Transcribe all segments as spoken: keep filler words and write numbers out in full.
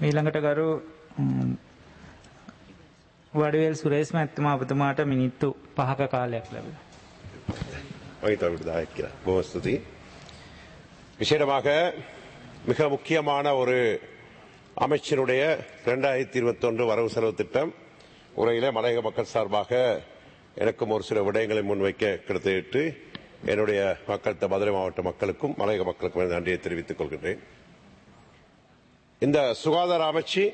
ඊළඟට ගරු වඩවේල් සුරේෂ් මහත්මයා ඔබතුමාට මිනිත්තු පහක කාලයක් ලැබෙනවා. ஸ்துதி. விசேடமாக மிக முக்கியமான ஒரு அமைச்சருடைய இரண்டாயிரத்தி இருபத்தி ஒன்று வரவு செலவு திட்டம் உரையில மலையக மக்கள் சார்பாக எனக்கும் ஒரு சில விடயங்களை முன்வைக்க கிடைத்து என்னுடைய மக்கள் மதுரை மாவட்ட மக்களுக்கும் மலையக மக்களுக்கும் நன்றியை தெரிவித்துக் கொள்கின்றேன். இந்த சுகாதார அமைச்சு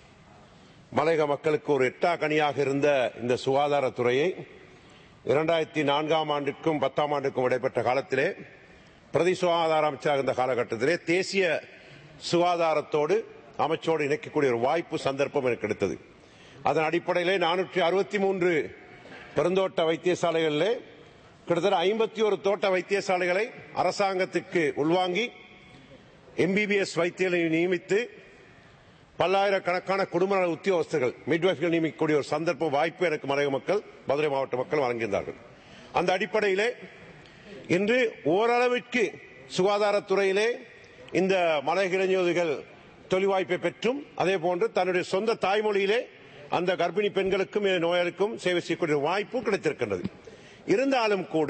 மலையக மக்களுக்கு ஒரு எட்டா கனியாக இருந்த இந்த சுகாதாரத்துறையை இரண்டாயிரத்தி நான்காம் ஆண்டுக்கும் பத்தாம் ஆண்டுக்கும் இடைப்பட்ட காலத்திலே பிரதி சுகாதார அமைச்சராக இருந்த காலகட்டத்திலே தேசிய சுகாதாரத்தோடு அமைச்சோடு இணைக்கக்கூடிய ஒரு வாய்ப்பு சந்தர்ப்பம் எனக்கு கிடைத்தது. அதன் அடிப்படையிலே நானூற்றி அறுபத்தி மூன்று பெருந்தோட்ட வைத்தியசாலைகளிலே கிட்டத்தட்ட ஐம்பத்தி ஒரு தோட்ட வைத்தியசாலைகளை அரசாங்கத்துக்கு உள்வாங்கி எம்பிபிஎஸ் வைத்தியர்களை நியமித்து பல்லாயிரக்கணக்கான குடும்ப நல உத்தியோகஸ்தர்கள் மிட்வைஃப்கள் நியமிக்கக்கூடிய ஒரு சந்தர்ப்ப வாய்ப்பு எனக்கு மலையக மக்கள் மதுரை மாவட்ட மக்கள் வழங்கியிருந்தார்கள். அந்த அடிப்படையிலே இன்று ஓரளவிற்கு சுகாதாரத்துறையிலே இந்த மலையக இளைஞர்கள் தொழில் வாய்ப்பை பெற்றும் அதே போன்று தன்னுடைய சொந்த தாய்மொழியிலே அந்த கர்ப்பிணி பெண்களுக்கும் நோயாளிக்கும் சேவை செய்யக்கூடிய வாய்ப்பு கிடைத்திருக்கின்றது. இருந்தாலும் கூட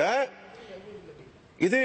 இது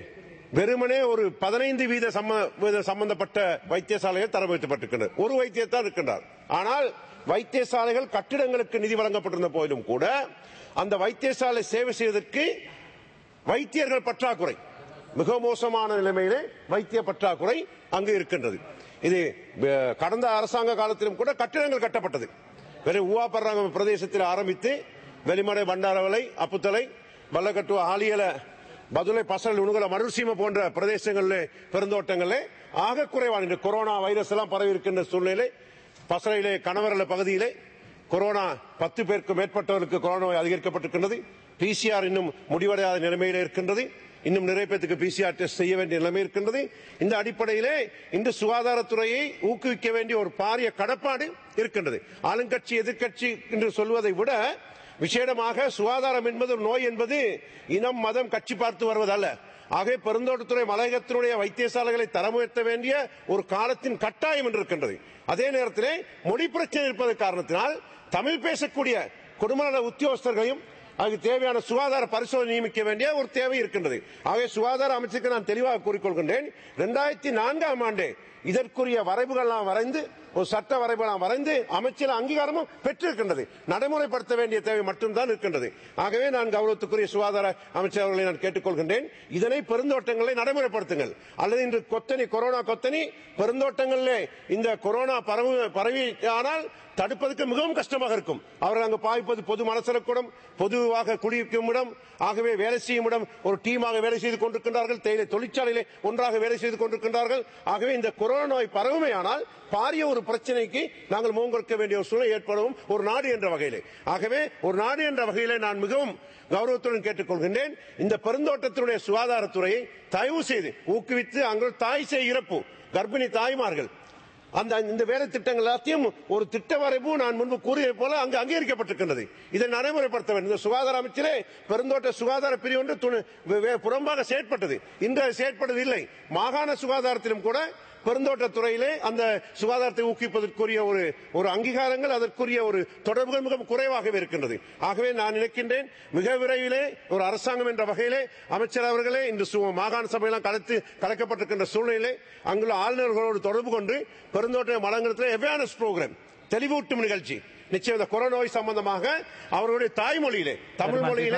வெறுமனே ஒரு பதினைந்து வீத சம்பந்தப்பட்ட வைத்தியசாலைகள் தரம் வைக்கப்பட்டிருக்கின்றன. ஒரு வைத்தியர் தான் இருக்கின்றார். ஆனால் வைத்தியசாலைகள் கட்டிடங்களுக்கு நிதி வழங்கப்பட்டிருந்த போதிலும் கூட அந்த வைத்தியசாலை சேவை செய்வதற்கு வைத்தியர்கள் பற்றாக்குறை, மிக மோசமான நிலைமையிலே வைத்திய பற்றாக்குறை அங்கு இருக்கின்றது. இது கடந்த அரசாங்க காலத்திலும் கூட கட்டிடங்கள் கட்டப்பட்டது. வெறும் ஊவாப்பர்றாங்க பிரதேசத்தில் ஆரம்பித்து வெளிமடை பண்டாரவலை அப்புத்தலை வல்லக்கட்டுவ ஆலியல பதுளை பசல் உணுகல மருசீம போன்ற பிரதேசங்களில் பெருந்தோட்டங்களில் ஆக குறைவான கொரோனா வைரஸ் எல்லாம் பரவி இருக்கின்ற சூழ்நிலை பசலையிலே கணவரல பகுதியிலே கொரோனா பத்து பேருக்கு மேற்பட்டவர்களுக்கு கொரோனா அதிகரிக்கப்பட்டிருக்கின்றது. பிசிஆர் இன்னும் முடிவடையாத நிலைமையிலே இருக்கின்றது. இன்னும் நிறைய பேருக்கு பிசிஆர் டெஸ்ட் செய்ய வேண்டிய நிலைமை இருக்கின்றது. இந்த அடிப்படையிலே இந்த சுகாதாரத்துறையை ஊக்குவிக்க வேண்டிய ஒரு பாரிய கடப்பாடு இருக்கின்றது. ஆளுங்கட்சி எதிர்கட்சி என்று சொல்வதை விட விசேடமாக சுகாதாரம் என்பது ஒரு நோய் என்பது இனம் மதம் கட்சி பார்த்து வருவதல்ல. ஆகவே பெருந்தோட்டத்துறை மலையகத்தினுடைய வைத்தியசாலைகளை தரம் உயர்த்த வேண்டிய ஒரு காலத்தின் கட்டாயம் என்று இருக்கின்றது. அதே நேரத்திலே மொழி பிரச்சனை இருப்பது காரணத்தினால் தமிழ் பேசக்கூடிய குடும்ப நல உத்தியோகஸ்தர்களையும் அதுக்கு தேவையான சுகாதார பரிசோதனை நியமிக்க வேண்டிய ஒரு தேவை இருக்கின்றது. ஆகவே சுகாதார அமைச்சருக்கு நான் தெளிவாக கூறிக்கொள்கின்றேன், இரண்டாயிரத்தி நான்காம் ஆண்டு இதற்குரிய வரைவுகள் வரைந்து ஒரு சட்ட வரைபடம் வரைந்து அமைச்சர் அங்கீகாரமும் பெற்றிருக்கின்றது. நடைமுறைப்படுத்த வேண்டிய தேவை மட்டும்தான் இருக்கின்றது. ஆகவே நான் கௌரவத்துக்குரிய சுகாதார அமைச்சர் அவர்களை நான் கேட்டுக்கொள்கின்றேன், இதனை பெருந்தோட்டங்களை நடைமுறைப்படுத்துங்கள். அல்லது இன்று கொத்தனி கொரோனா கொத்தனி பெருந்தோட்டங்களிலே இந்த கொரோனா பரவியானால் தடுப்பதற்கு மிகவும் கஷ்டமாக இருக்கும். அவர்கள் அங்கு பாய்ப்பது பொது மலசலக்கூடம், பொதுவாக குடியிருக்கும் இடம், ஆகவே வேலை செய்யும் இடம், ஒரு டீமாக வேலை செய்து கொண்டிருக்கின்றார்கள். தேயிலை தொழிற்சாலையிலே ஒன்றாக வேலை செய்து கொண்டிருக்கின்றார்கள். ஆகவே இந்த கொரோனா நோய் பரவுமையானால் பாரிய ஒரு பிரச்சனைக்கு நாங்கள் முகம் கொடுக்க வேண்டிய ஒரு சூழல் ஏற்படும் ஒரு நாடு என்ற வகையிலே. ஆகவே ஒரு நாடு என்ற வகையிலே நான் மிகவும் கௌரவத்துடன் கேட்டுக்கொள்கின்றேன், இந்த பெருந்தோட்டத்தினுடைய சுகாதாரத்துறையை தயவு செய்து ஊக்குவித்து அங்கு தாய் சேய் இறப்பு கர்ப்பிணி தாய்மார்கள் அந்த இந்த வேலை திட்டங்கள் எல்லாத்தையும் ஒரு திட்ட வரைவு நான் முன்பு கூறியது போல அங்கு அங்கீகரிக்கப்பட்டிருக்கின்றது. இதை நடைமுறைப்படுத்த வேண்டும். இந்த சுகாதார அமைச்சிலே பெருந்தோட்ட சுகாதார பிரிவு ஒன்று புறம்பாக செயற்பட்டது. இன்று செயற்படுவதில்லை. மாகாண சுகாதாரத்திலும் கூட பெருந்தோட்டத்துறையிலே அந்த சுகாதாரத்தை ஊக்குவிப்பதற்குரிய ஒரு ஒரு அங்கீகாரங்கள் அதற்குரிய ஒரு தொடர்புகள் மிக குறைவாகவே இருக்கின்றது. ஆகவே நான் நினைக்கின்றேன், மிக விரைவிலே ஒரு அரசாங்கம் என்ற வகையிலே அமைச்சர் அவர்களே இன்று மாகாண சபையெல்லாம் கலத்து கலக்கப்பட்டிருக்கின்ற சூழ்நிலை அங்குள்ள ஆளுநர்களோடு தொடர்பு கொண்டு பெருந்தோட்ட மலங்கலத்தில் அவேர்னஸ் புரோகிராம் தெளிவூட்டும் நிகழ்ச்சி நிச்சயம் இந்த கொரோனா நோய் சம்பந்தமாக அவர்களுடைய தாய்மொழியிலே தமிழ் மொழியிலே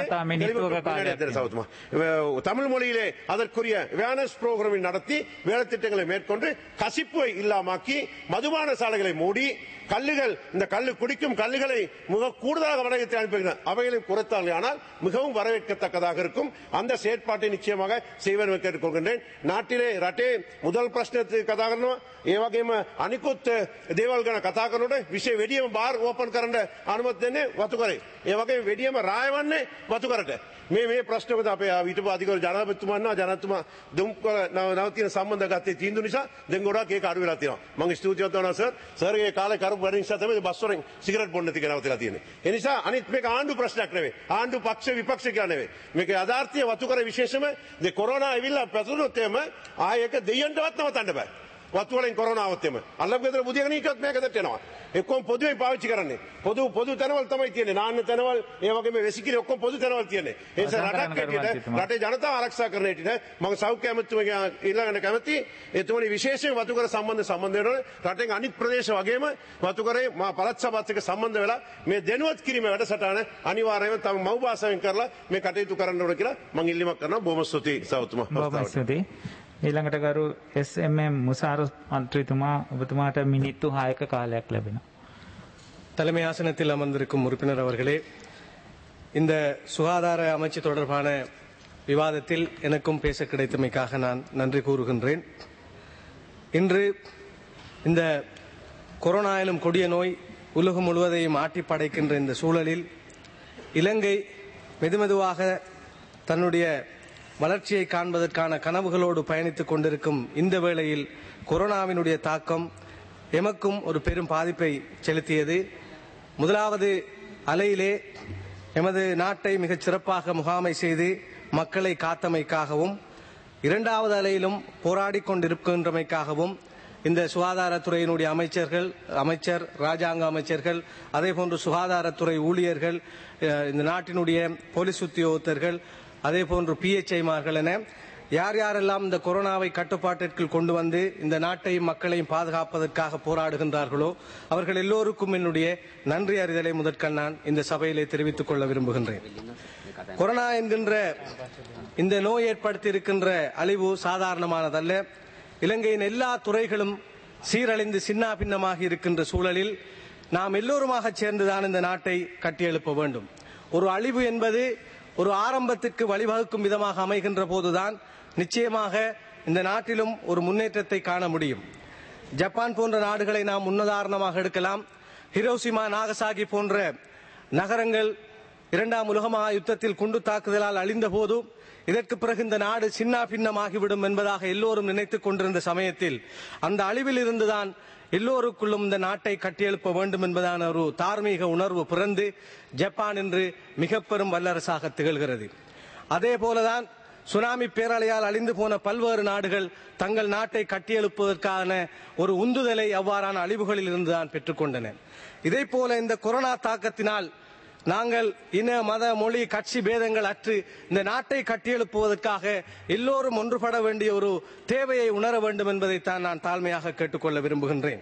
தமிழ் மொழியிலே அதற்குரிய அவேர்னஸ் புரோகிராம் நடத்தி வேலை திட்டங்களை மேற்கொண்டு கசிப்பை இல்லாமக்கி மதுபான சாலைகளை மூடி கல்லுகள் இந்த கல்லு குடிக்கும் கல்லுகளை மிக கூடுதலாக வடகத்தில் அனுப்புகிறார். அவைகளையும் குறைத்தார்கள். ஆனால் மிகவும் வரவேற்கத்தக்கதாக இருக்கும். அந்த செயற்பாட்டை நிச்சயமாக செய்வேன் கேட்டுக்கொள்கின்றேன். நாட்டிலே ரட்டே முதல் பிரச்சனை கதாகரணும் ஏவகையும் அனிකුත් දේවල් ගැන කතා කරනකොට විශේෂ වෙඩියම බාර් ඕපන් කරන්න අනුමැතිය දෙන්නේ වතුකරේ. ඒ වගේ වෙඩියම රායවන්නේ වතුකරට. මේ මේ ප්‍රශ්නවලට අපේ හිටපු අධිකාරී ජනාධිපතිතුමා ජනාධිපතිතුමා දුම් නවතින සම්බන්ධ ගත්තේ තීන්දුව නිසා දැන් ගොඩාක් ඒක අඩු වෙලා තියෙනවා. මම ස්තුතිවන්ත වෙනවා සර්. සර්ගේ කාලේ කරපු වැඩ නිසා තමයි බස් වලින් සිගරට් බොන්න ටික නවතිලා තියෙන්නේ. ඒ නිසා අනිත් මේක ආණ්ඩු ප්‍රශ්නයක් නෙවෙයි. ආණ්ඩු පක්ෂ විපක්ෂ කියලා නෙවෙයි. මේක යථාර්ථය වතුකරේ විශේෂම මේ කොරෝනා ඇවිල්ලා පැතුනොත් එම ආයෙක දෙයියන්ටවත් නවතන්න බෑ. වතු වලින් කොරෝනාවත් එම අල්ලපු ගෙදර බුදියාගෙන හිටියොත් මේක දෙට එනවා එක්කම පොදුවේ පාවිච්චි කරන්නේ පොදු පොදු තැනවල තමයි තියෙන්නේ නාන්න තැනවල ඒ වගේම වෙසිකිලි ඔක්කොම පොදු තැනවල තියෙන්නේ ඒ නිසා රටක් හැටියට රටේ ජනතාව ආරක්ෂා කරන හැටියට මම සෞඛ්‍ය ඇමතුමගේ ඊළඟට කැමති එතුමනි විශේෂයෙන් වතුකර සම්බන්ධ සම්බන්ධ වෙනවනේ රටෙන් අනිත් ප්‍රදේශ වගේම වතුකරේ මා පළාත් සභාවත් එක්ක සම්බන්ධ වෙලා මේ දැනුවත් කිරීම වැඩසටහන අනිවාර්යයෙන්ම තම මව් භාෂාවෙන් කරලා මේ කටයුතු කරන්න ඕන කියලා මම ඉල්ලීමක් කරනවා බොහොම ස්තුතියි සෞතුමා බොහොම ස්තුතියි ඊළඟට ගරු එස් එම් එම් මුසාර මන්ත්‍රීතුමා ඔබතුමාට මිනිත්තු හයක කාලයක් ලැබෙනවා தலைமை ஆசனத்தில் அமர்ந்திருக்கும் உறுப்பினர் அவர்களே இந்த சுகாதார அமைச்சு தொடர்பான விவாதத்தில் எனக்கும் பேச கிடைத்தமைக்காக நான் நன்றி கூறுகின்றேன் இன்று இந்த கொரோனா எனும் கொடிய நோய் உலகம் முழுவதையும் ஆட்டி படைக்கின்ற இந்த சூழலில் இலங்கை மெதுமெதுவாக தன்னுடைய வளர்ச்சியை காண்பதற்கான கனவுகளோடு பயணித்துக் கொண்டிருக்கும் இந்த வேளையில் கொரோனாவினுடைய தாக்கம் எமக்கும் ஒரு பெரும் பாதிப்பை செலுத்தியது முதலாவது அலையிலே எமது நாட்டை மிகச் சிறப்பாக முகாமை செய்து மக்களை காத்தமைக்காகவும் இரண்டாவது அலையிலும் போராடி கொண்டிருக்கின்றமைக்காகவும் இந்த சுகாதாரத்துறையினுடைய அமைச்சர்கள் அமைச்சர் ராஜாங்க அமைச்சர்கள் அதேபோன்று சுகாதாரத்துறை ஊழியர்கள் இந்த நாட்டினுடைய போலீஸ் உத்தியோகத்தர்கள் அதேபோன்று பிஎச்ஐமார்கள் என யார் யாரெல்லாம் இந்த கொரோனாவை கட்டுப்பாட்டிற்குள் கொண்டு வந்து இந்த நாட்டையும் மக்களையும் பாதுகாப்பதற்காக போராடுகின்றார்களோ அவர்கள் எல்லோருக்கும் என்னுடைய நன்றி அறிதலை முதற்கண் நான் இந்த சபையிலே தெரிவித்துக் கொள்ள விரும்புகின்றேன். கொரோனா என்கின்ற இந்த நோய் ஏற்படுத்தி இருக்கின்ற அழிவு சாதாரணமானதல்ல. இலங்கையின் எல்லா துறைகளும் சீரழிந்து சின்னா பின்னமாகி இருக்கின்ற சூழலில் நாம் எல்லோருமாக சேர்ந்துதான் இந்த நாட்டை கட்டியெழுப்ப வேண்டும். ஒரு அழிவு என்பது ஒரு ஆரம்பத்திற்கு வழிவகுக்கும் விதமாக அமைகின்ற போதுதான் நிச்சயமாக இந்த நாட்டிலும் ஒரு முன்னேற்றத்தை காண முடியும். ஜப்பான் போன்ற நாடுகளை நாம் முன்னுதாரணமாக எடுக்கலாம். ஹிரோஷிமா நாகசாகி போன்ற நகரங்கள் இரண்டாம் உலக மகா யுத்தத்தில் குண்டு தாக்குதலால் அழிந்த போது இதற்கு பிறகு இந்த நாடு சின்னா பின்னமாகிவிடும் என்பதாக எல்லோரும் நினைத்துக் கொண்டிருந்த சமயத்தில் அந்த அழிவில் இருந்துதான் எல்லோருக்குள்ளும் இந்த நாட்டை கட்டியெழுப்ப வேண்டும் என்பதான ஒரு தார்மீக உணர்வு பிறந்து ஜப்பான் என்று மிக பெரும் வல்லரசாக திகழ்கிறது. அதே போலதான் சுனாமி பேரலையால் அழிந்து போன பல்வேறு நாடுகள் தங்கள் நாட்டை கட்டியெழுப்பதற்கான ஒரு உந்துதலை அவ்வாறான அழிவுகளில் இருந்துதான் பெற்றுக்கொண்டன. இதே போல இந்த கொரோனா தாக்கத்தினால் நாங்கள் இன மத மொழி கட்சி பேதங்கள் அற்று இந்த நாட்டை கட்டியெழுப்புவதற்காக எல்லோரும் ஒன்றுபட வேண்டிய ஒரு தேவையை உணர வேண்டும் என்பதைத்தான் நான் தாழ்மையாக கேட்டுக்கொள்ள விரும்புகின்றேன்.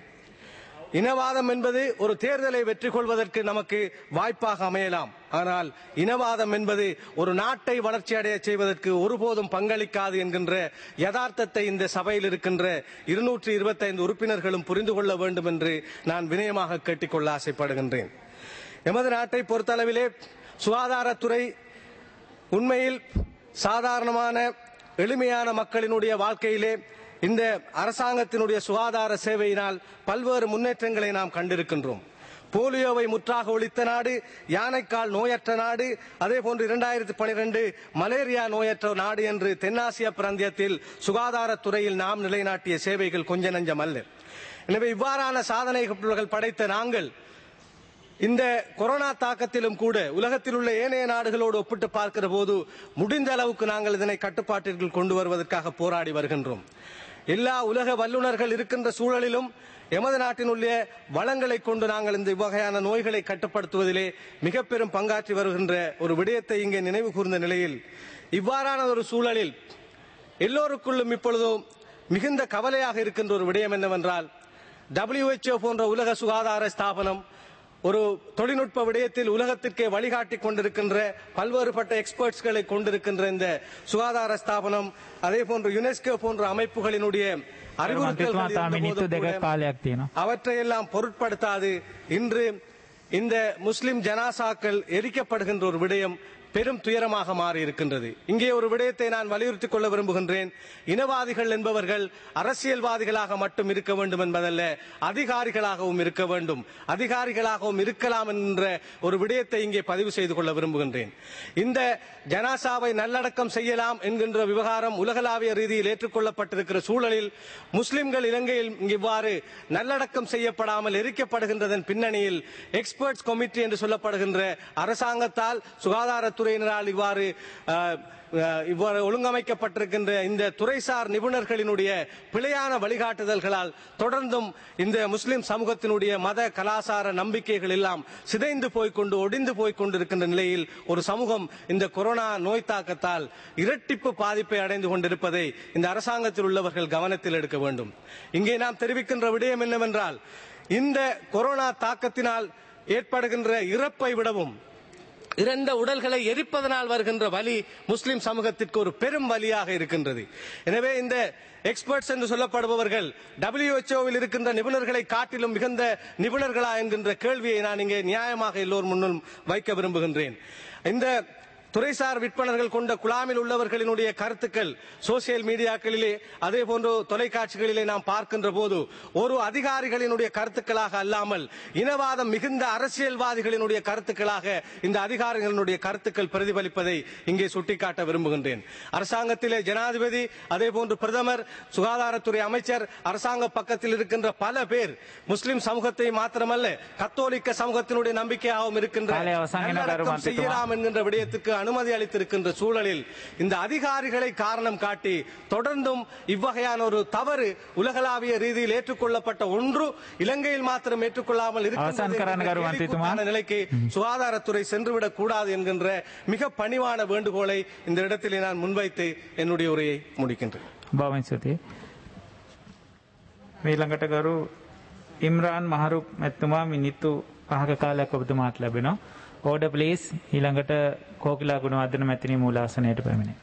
இனவாதம் என்பது ஒரு தேர்தலை வெற்றி கொள்வதற்கு நமக்கு வாய்ப்பாக அமையலாம். ஆனால் இனவாதம் என்பது ஒரு நாட்டை வளர்ச்சி அடைய செய்வதற்கு ஒருபோதும் பங்களிக்காது என்கின்ற யதார்த்தத்தை இந்த சபையில் இருக்கின்ற இருநூற்றி இருபத்தி ஐந்து உறுப்பினர்களும் புரிந்து கொள்ள வேண்டும் என்று நான் வினயமாக கேட்டுக்கொள்ள ஆசைப்படுகின்றேன். எமது நாட்டை பொறுத்தளவிலே சுகாதாரத்துறை உண்மையில் சாதாரணமான எளிமையான மக்களினுடைய வாழ்க்கையிலே இந்த அரசாங்கத்தினுடைய சுகாதார சேவையினால் பல்வேறு முன்னேற்றங்களை நாம் கண்டிருக்கின்றோம். போலியோவை முற்றாக ஒழித்த நாடு, யானைக்கால் நோயற்ற நாடு, அதே போன்று இரண்டாயிரத்தி பனிரெண்டு மலேரியா நோயற்ற நாடு என்று தென்னாசிய பிராந்தியத்தில் சுகாதாரத்துறையில் நாம் நிலைநாட்டிய சேவைகள் கொஞ்ச நஞ்சம் அல்ல. எனவே இவ்வாறான சாதனைகள் படைத்த நாங்கள் இந்த கொரோனா தாக்கத்திலும் கூட உலகத்தில் உள்ள ஏனைய நாடுகளோடு ஒப்பிட்டு பார்க்கிற போது முடிந்த அளவுக்கு நாங்கள் இதனை கட்டுப்பாட்டிற்குள் கொண்டு வருவதற்காக போராடி வருகின்றோம். எல்லா உலக வல்லுநர்கள் இருக்கின்ற சூழலிலும் எமது நாட்டினுள்ள வளங்களை கொண்டு நாங்கள் இந்த வகையான நோய்களை கட்டுப்படுத்துவதிலே மிக பெரும் பங்காற்றி வருகின்ற ஒரு விடயத்தை இங்கே நினைவு கூர்ந்த நிலையில் இவ்வாறான ஒரு சூழலில் எல்லோருக்குள்ளும் இப்பொழுதும் மிகுந்த கவலையாக இருக்கின்ற ஒரு விடயம் என்னவென்றால் டபிள்யூஹெச்ஓ போன்ற உலக சுகாதார ஸ்தாபனம் ஒரு தொழில்நுட்ப விடயத்தில் உலகத்திற்கே வழிகாட்டி கொண்டிருக்கின்ற பல்வேறுபட்ட எக்ஸ்பர்ட்ஸ்களை கொண்டிருக்கின்ற இந்த சுகாதார ஸ்தாபனம் அதே போன்று யுனெஸ்கோ போன்ற அமைப்புகளினுடைய அறிவுறுத்தல்கள் அவற்றையெல்லாம் பொருட்படுத்தாது இன்று இந்த முஸ்லிம் ஜனாசாக்கள் எரிக்கப்படுகின்ற ஒரு விடயம் பெரும் துயரமாக மாறி இருக்கின்றது. இங்கே ஒரு விடயத்தை நான் வலியுறுத்திக் கொள்ள விரும்புகின்றேன். இனவாதிகள் என்பவர்கள் அரசியல்வாதிகளாக மட்டும் இருக்க வேண்டும் என்பதல்ல, அதிகாரிகளாகவும் இருக்க வேண்டும். அதிகாரிகளாகவும் இருக்கலாம் என்ற ஒரு விடயத்தை இங்கே பதிவு செய்து கொள்ள விரும்புகின்றேன். இந்த ஜனாசாவை நல்லடக்கம் செய்யலாம் என்கின்ற விவகாரம் உலகளாவிய ரீதியில் ஏற்றுக்கொள்ளப்பட்டிருக்கிற சூழலில் முஸ்லிம்கள் இலங்கையில் இவ்வாறு நல்லடக்கம் செய்யப்படாமல் எரிக்கப்படுகின்றதன் பின்னணியில் எக்ஸ்பர்ட்ஸ் கமிட்டி என்று சொல்லப்படுகின்ற அரசாங்கத்தால் சுகாதாரத்துறை சுகாதாரத்துறையினரால் இவ்வாறு இவ்வாறு ஒழுங்கமைக்கப்பட்டிருக்கின்ற இந்த துறைசார் நிபுணர்களினுடைய பிழையான வழிகாட்டுதல்களால் தொடர்ந்தும் இந்த முஸ்லிம் சமூகத்தினுடைய மத கலாச்சார நம்பிக்கைகள் எல்லாம் சிதைந்து போய்கொண்டு ஒடிந்து போய்கொண்டிருக்கின்ற நிலையில் ஒரு சமூகம் இந்த கொரோனா நோய் தாக்கத்தால் இரட்டிப்பு பாதிப்பை அடைந்து கொண்டிருப்பதை இந்த அரசாங்கத்தில் உள்ளவர்கள் கவனத்தில் எடுக்க வேண்டும். இங்கே நாம் தெரிவிக்கின்ற விடயம் என்னவென்றால், இந்த கொரோனா தாக்கத்தினால் ஏற்படுகின்ற இறப்பை விடவும் இறந்த உடல்களை எரிப்பதனால் வருகின்ற வலி முஸ்லிம் சமூகத்திற்கு ஒரு பெரும் வலியாக இருக்கின்றது. எனவே இந்த எக்ஸ்பர்ட்ஸ் என்று சொல்லப்படுபவர்கள் டபிள்யூஎச்ஓவில் இருக்கின்ற நிபுணர்களை காட்டிலும் மிகுந்த நிபுணர்களா என்கின்ற கேள்வியை நான் இங்கே நியாயமாக எல்லோர் முன்னும் வைக்க விரும்புகின்றேன். இந்த துறைசார் விற்பனர்கள் கொண்ட குழாமில் உள்ளவர்களினுடைய கருத்துக்கள் சோசியல் மீடியாக்களிலே அதே போன்று தொலைக்காட்சிகளிலே நாம் பார்க்கின்ற போது ஒரு அதிகாரிகளினுடைய கருத்துக்களாக அல்லாமல் இனவாதம் மிகுந்த அரசியல்வாதிகளினுடைய கருத்துக்களாக இந்த அதிகாரிகளினுடைய கருத்துக்கள் பிரதிபலிப்பதை இங்கே சுட்டிக்காட்ட விரும்புகின்றேன். அரசாங்கத்திலே ஜனாதிபதி, அதே போன்று பிரதமர், சுகாதாரத்துறை அமைச்சர், அரசாங்க பக்கத்தில் இருக்கின்ற பல பேர் முஸ்லிம் சமூகத்தை மாத்திரமல்ல கத்தோலிக்க சமூகத்தினுடைய நம்பிக்கையாகவும் இருக்கின்ற செய்யலாம் என்கின்ற விடயத்துக்கு அனுமதி அளித்திருக்கின்ற சூழலில் இந்த அதிகாரிகளை காரணம் காட்டி தொடர்ந்தும் இவ்வகையான ஒரு தவறு உலகளாவிய ரீதியில் ஏற்றுக்கொள்ளப்பட்ட ஒன்று இலங்கையில் மாத்திரம் ஏற்றுக்கொள்ளாமல் இருக்கின்ற நிலைக்கு சுகாதாரத்துறை சென்றுவிடக் கூடாது என்கின்ற மிக பணிவான வேண்டுகோளை இந்த இடத்திலே நான் முன்வைத்து என்னுடைய உரையை முடிக்கின்றேன். ඉම්රාන් මහරුප් මැතිතුමා මිනිත්තු පහක කාලයක් ඔබතුමාට ලැබෙනවා. Order please. ඊළඟට කෝකිලා ගුණවර්ධන මැතිණිය මූලාසනයට පැමිණෙයි.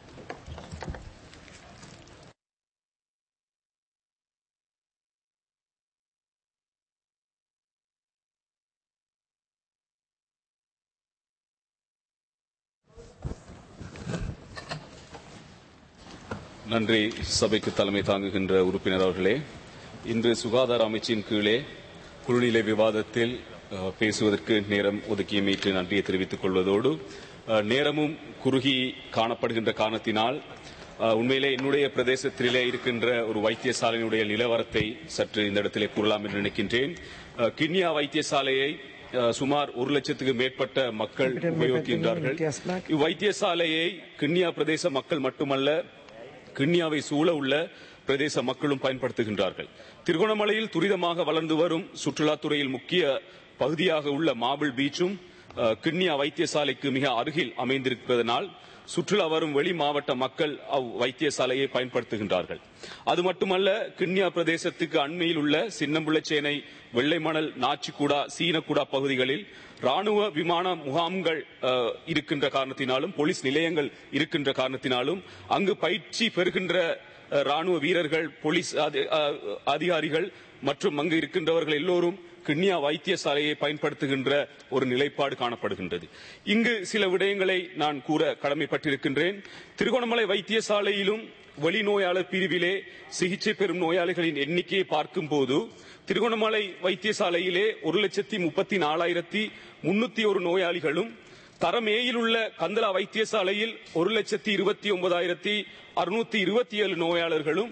நன்றி. சபைக்கு தலைமை தாங்குகின்ற உறுப்பினர் அவர்களே, இன்று சுகாதார அமைச்சின் கீழே குழுநிலை விவாதத்தில் பேசுவதற்கு நேரம் ஒதுக்கியமைக்கு நன்றியை தெரிவித்துக் கொள்வதோடு, நேரமும் குறுகி காணப்படுகின்ற காரணத்தினால் உண்மையிலே என்னுடைய பிரதேசத்திலே இருக்கின்ற ஒரு வைத்தியசாலையினுடைய நிலவரத்தை சற்று இந்த இடத்திலே கூறலாம் என்று நினைக்கின்றேன். கிண்ணியா வைத்தியசாலையை சுமார் ஒரு லட்சத்துக்கு மேற்பட்ட மக்கள் உபயோகிக்கின்றார்கள். இவ்வைத்தியசாலையை கிண்ணியா பிரதேச மக்கள் மட்டுமல்ல, கிண்ணியாவை சூழ உள்ள பிரதேச மக்களும் பயன்படுத்துகின்றார்கள். திருகோணமலையில் துரிதமாக வளர்ந்து வரும் சுற்றுலாத்துறையில் முக்கிய பகுதியாக உள்ள மாபிள் பீச்சும் கிண்ணியா வைத்தியசாலைக்கு மிக அருகில் அமைந்திருப்பதனால் சுற்றுலா வரும் வெளி மாவட்ட மக்கள் அவ் வைத்தியசாலையை பயன்படுத்துகின்றார்கள். அது மட்டுமல்ல, கிண்ணியா பிரதேசத்துக்கு அண்மையில் உள்ள சின்னம்புள்ளச்சேனை, வெள்ளைமணல், நாச்சிக்குடா, சீனக்குடா பகுதிகளில் ராணுவ விமான முகாம்கள் இருக்கின்ற காரணத்தினாலும், போலீஸ் நிலையங்கள் இருக்கின்ற காரணத்தினாலும் அங்கு பயிற்சி பெறுகின்ற ராணுவ வீரர்கள், போலீஸ் அதிகாரிகள் மற்றும் அங்கு இருக்கின்றவர்கள் எல்லோரும் கிண்ணியா வைத்தியசாலையை பயன்படுத்துகின்ற ஒரு நிலைப்பாடு காணப்படுகின்றது. இங்கு சில விடயங்களை நான் கூற கடமைப்பட்டிருக்கின்றேன். திருகோணமலை வைத்தியசாலையிலும் வெளிநோயாளர் பிரிவிலே சிகிச்சை பெறும் நோயாளிகளின் எண்ணிக்கையை பார்க்கும் போது திருகோணமலை வைத்தியசாலையிலே ஒரு லட்சத்தி முப்பத்தி நாலாயிரத்தி முன்னூத்தி ஒரு நோயாளிகளும், தரமேயில் உள்ள கந்தலா வைத்தியசாலையில் ஒரு லட்சத்தி இருபத்தி ஒன்பதாயிரத்தி அறுநூத்தி இருபத்தி ஏழு நோயாளர்களும்,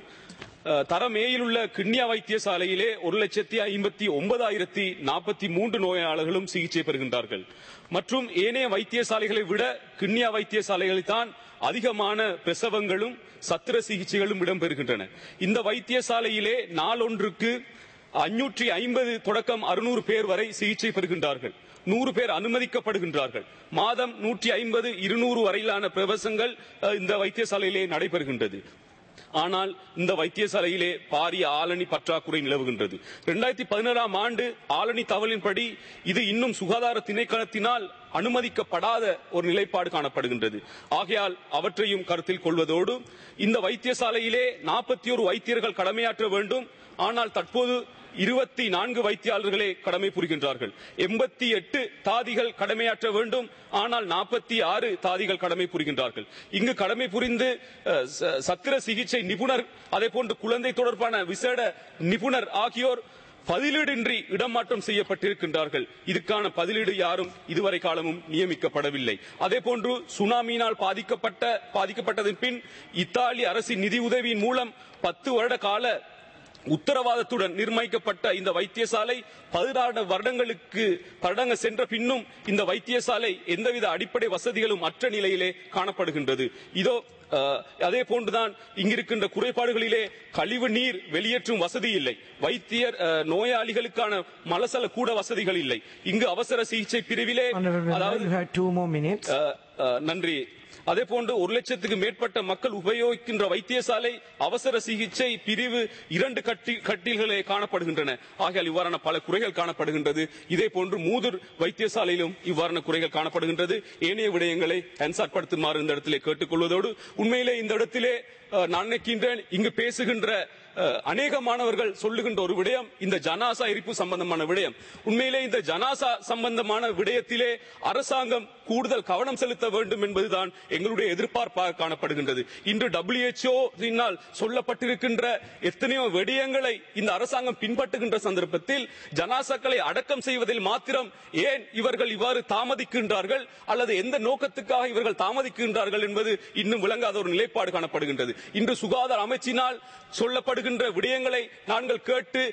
தரமேயில் உள்ள கிண்ணியா வைத்தியசாலையிலே ஒரு லட்சத்தி ஐம்பத்தி ஒன்பதாயிரத்தி நாற்பத்தி மூன்று நோயாளர்களும் சிகிச்சை பெறுகின்றார்கள். மற்றும் ஏனைய வைத்தியசாலைகளை விட கிண்ணியா வைத்தியசாலைகளில் தான் அதிகமான பிரசவங்களும் சத்திர சிகிச்சைகளும் இடம்பெறுகின்றன. இந்த வைத்தியசாலையிலே நாளொன்றுக்கு அஞ்சூற்றி ஐம்பது தொடக்கம் அறுநூறு பேர் வரை சிகிச்சை பெறுகின்றார்கள். நூறு பேர் அனுமதிக்கப்படுகின்றார்கள். மாதம் நூற்றி ஐம்பது இருநூறு வரையிலான பிரவசங்கள் இந்த வைத்தியசாலையிலே நடைபெறுகின்றது. ஆனால் இந்த வைத்தியசாலையிலே பாரிய ஆளணி பற்றாக்குறை நிலவுகின்றது. இரண்டாயிரத்தி பதினேழாம் ஆண்டு ஆளணி தகவலின்படி இது இன்னும் சுகாதார திணைக்களத்தினால் அனுமதிக்கப்படாத ஒரு நிலைப்பாடு காணப்படுகின்றது. ஆகையால் அவற்றையும் கருத்தில் கொள்வதோடு, இந்த வைத்தியசாலையிலே நாற்பத்தி ஒரு வைத்தியர்கள் கடமையாற்ற வேண்டும். ஆனால் தற்போது இருபத்தி நான்கு வைத்தியாளர்களே கடமை புரிகின்றார்கள். எண்பத்தி எட்டு தாதிகள் கடமையாற்ற வேண்டும். ஆனால் நாற்பத்தி ஆறு தாதிகள் கடமை புரிகின்றார்கள். இங்கு கடமை புரிந்து சத்திர சிகிச்சை நிபுணர், அதே போன்று குழந்தை தொடர்பான விசேட நிபுணர் ஆகியோர் பதிலீடின்றி இடமாற்றம் செய்யப்பட்டிருக்கின்றார்கள். இதுக்கான பதிலீடு யாரும் இதுவரை காலமும் நியமிக்கப்படவில்லை. அதே போன்று சுனாமியினால் பாதிக்கப்பட்ட பாதிக்கப்பட்டதன் பின் இத்தாலி அரசின் நிதி உதவியின் மூலம் பத்து வருட கால உத்தரவாதத்துடன் நிர்ணயிக்கப்பட்ட இந்த வைத்தியசாலை பதினாறு வருடங்களுக்கு வருடங்கள் சென்ற பின்னும் இந்த வைத்தியசாலை எந்தவித அடிப்படை வசதிகளும் அற்ற நிலையிலே காணப்படுகின்றது. இதோ அதே போன்றுதான் இங்கிருக்கின்ற குறைபாடுகளிலே கழிவு நீர் வெளியேற்றும் வசதி இல்லை, வைத்தியர் நோயாளிகளுக்கான மலசல கூட வசதிகள் இல்லை. இங்கு அவசர சிகிச்சை பிரிவிலே நன்றி அதே போன்று ஒரு லட்சத்துக்கு மேற்பட்ட மக்கள் உபயோகிக்கின்ற வைத்தியசாலை அவசர சிகிச்சை பிரிவு இரண்டு கட்டில்களே காணப்படுகின்றன. ஆகையால் இவ்வாறான பல குறைகள் காணப்படுகின்றது. இதே போன்று மூதூர் வைத்தியசாலையிலும் இவ்வாறான குறைகள் காணப்படுகின்றது. ஏனைய விடயங்களை அன்சாட்படுத்துமாறு இந்த இடத்திலே கேட்டுக்கொள்வதோடு, உண்மையிலே இந்த இடத்திலே நான் நினைக்கின்றேன் இங்கு பேசுகின்ற அநேக மாணவர்கள் சொல்லுகின்ற ஒரு விடயம் இந்த ஜனாசா எரிப்பு சம்பந்தமான விடயம். உண்மையிலே இந்த ஜனாசா சம்பந்தமான விடயத்திலே அரசாங்கம் கூடுதல் கவனம் செலுத்த வேண்டும் என்பதுதான் எங்களுடைய எதிர்பார்ப்பாக காணப்படுகின்றது. இன்று டபிள்யூஎச்ஓ சொல்லப்பட்டிருக்கின்ற எத்தனையோ விடயங்களை இந்த அரசாங்கம் பின்பற்றுகின்ற சந்தர்ப்பத்தில் ஜனாசாக்களை அடக்கம் செய்வதில் மாத்திரம் ஏன் இவர்கள் இவ்வாறு தாமதிக்கின்றார்கள் அல்லது எந்த நோக்கத்துக்காக இவர்கள் தாமதிக்கின்றார்கள் என்பது இன்னும் விளங்காத ஒரு நிலைப்பாடு காணப்படுகின்றது. இன்று சுகாதார அமைச்சினால் சொல்லப்படுகின்ற விடயங்களை நாங்கள் கேட்டு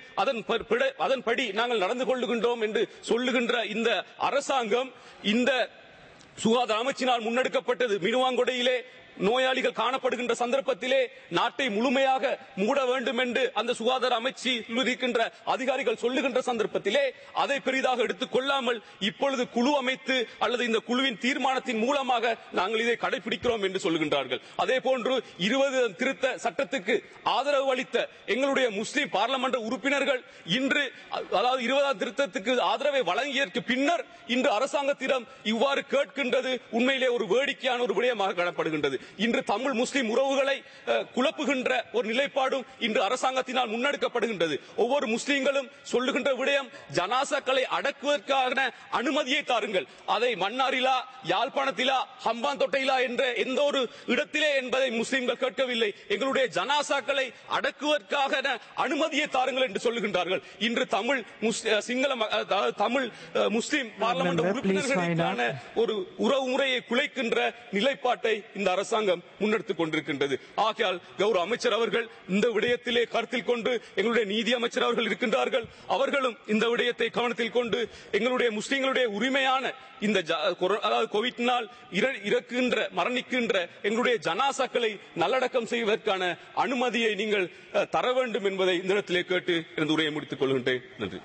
அதன்படி நாங்கள் நடந்து கொள்ளுகின்றோம் என்று சொல்லுகின்ற இந்த அரசாங்கம் இந்த சுகாதார அமைச்சினால் முன்னெடுக்கப்பட்டது மினுவாங்கொடையிலே நோயாளிகள் காணப்படுகின்ற சந்தர்ப்பத்திலே நாட்டை முழுமையாக மூட வேண்டும் என்று அந்த சுகாதார அமைச்சில் இருக்கின்ற அதிகாரிகள் சொல்லுகின்ற சந்தர்ப்பத்திலே அதை பெரிதாக எடுத்துக் கொள்ளாமல் இப்பொழுது குழு அமைத்து அல்லது இந்த குழுவின் தீர்மானத்தின் மூலமாக நாங்கள் இதை கடைபிடிக்கிறோம் என்று சொல்லுகின்றார்கள். அதே போன்று இருபது திருத்த சட்டத்துக்கு ஆதரவு அளித்த எங்களுடைய முஸ்லிம் பார்லமெண்ட் உறுப்பினர்கள் இன்று அதாவது இருபதாம் திருத்தத்துக்கு ஆதரவை வழங்கியதற்கு பின்னர் இன்று அரசாங்கத்திடம் இவ்வாறு கேட்கின்றது உண்மையிலே ஒரு வேடிக்கையான ஒரு விடயமாக காணப்படுகின்றது. இன்று தமிழ் முஸ்லிம் உறவுகளை குழப்புகின்ற ஒரு நிலைப்பாடும் இன்று அரசாங்கத்தினால் முன்னெடுக்கப்படுகின்றது. ஒவ்வொரு முஸ்லிம்களும் சொல்லுகின்ற விடயம் ஜனாசாக்களை அடக்குவதற்கான அனுமதியை தாருங்கள், அதை மன்னாரிலா யாழ்ப்பாணத்திலா ஹம்பாந்தோட்டையிலா என்ற எந்த ஒரு இடத்திலே என்பதை முஸ்லிம்கள் கேட்கவில்லை. எங்களுடைய ஜனாசாக்களை அடக்குவதற்கான அனுமதியை தாருங்கள் என்று சொல்லுகின்றார்கள். இன்று தமிழ் சிங்கள தமிழ் முஸ்லிம் பார்லமெண்ட் உறுப்பினர்களுக்கான ஒரு உறவு முறையை குலைக்கின்ற நிலைப்பாட்டை இந்த அரசாங்கம் முன்னெடுத்துக் கொண்டிருக்கின்றது. ஆகையால் கௌரவ அமைச்சர் அவர்கள் இந்த விடயத்திலே கருத்தில் கொண்டு எங்களுடைய நீதி அமைச்சர் அவர்கள் இருக்கின்றார்கள், அவர்களும் இந்த விடயத்தை கவனத்தில் கொண்டு எங்களுடைய முஸ்லிம்களுடைய உரிமையான இந்த கோவிட்னால் இறக்கின்ற மரணிக்கின்ற எங்களுடைய ஜனாசாக்களை நல்லடக்கம் செய்வதற்கான அனுமதியை நீங்கள் தர வேண்டும் என்பதை இந்த இடத்திலே கேட்டு எனது உரையை முடித்துக் கொள்கின்றேன். நன்றி.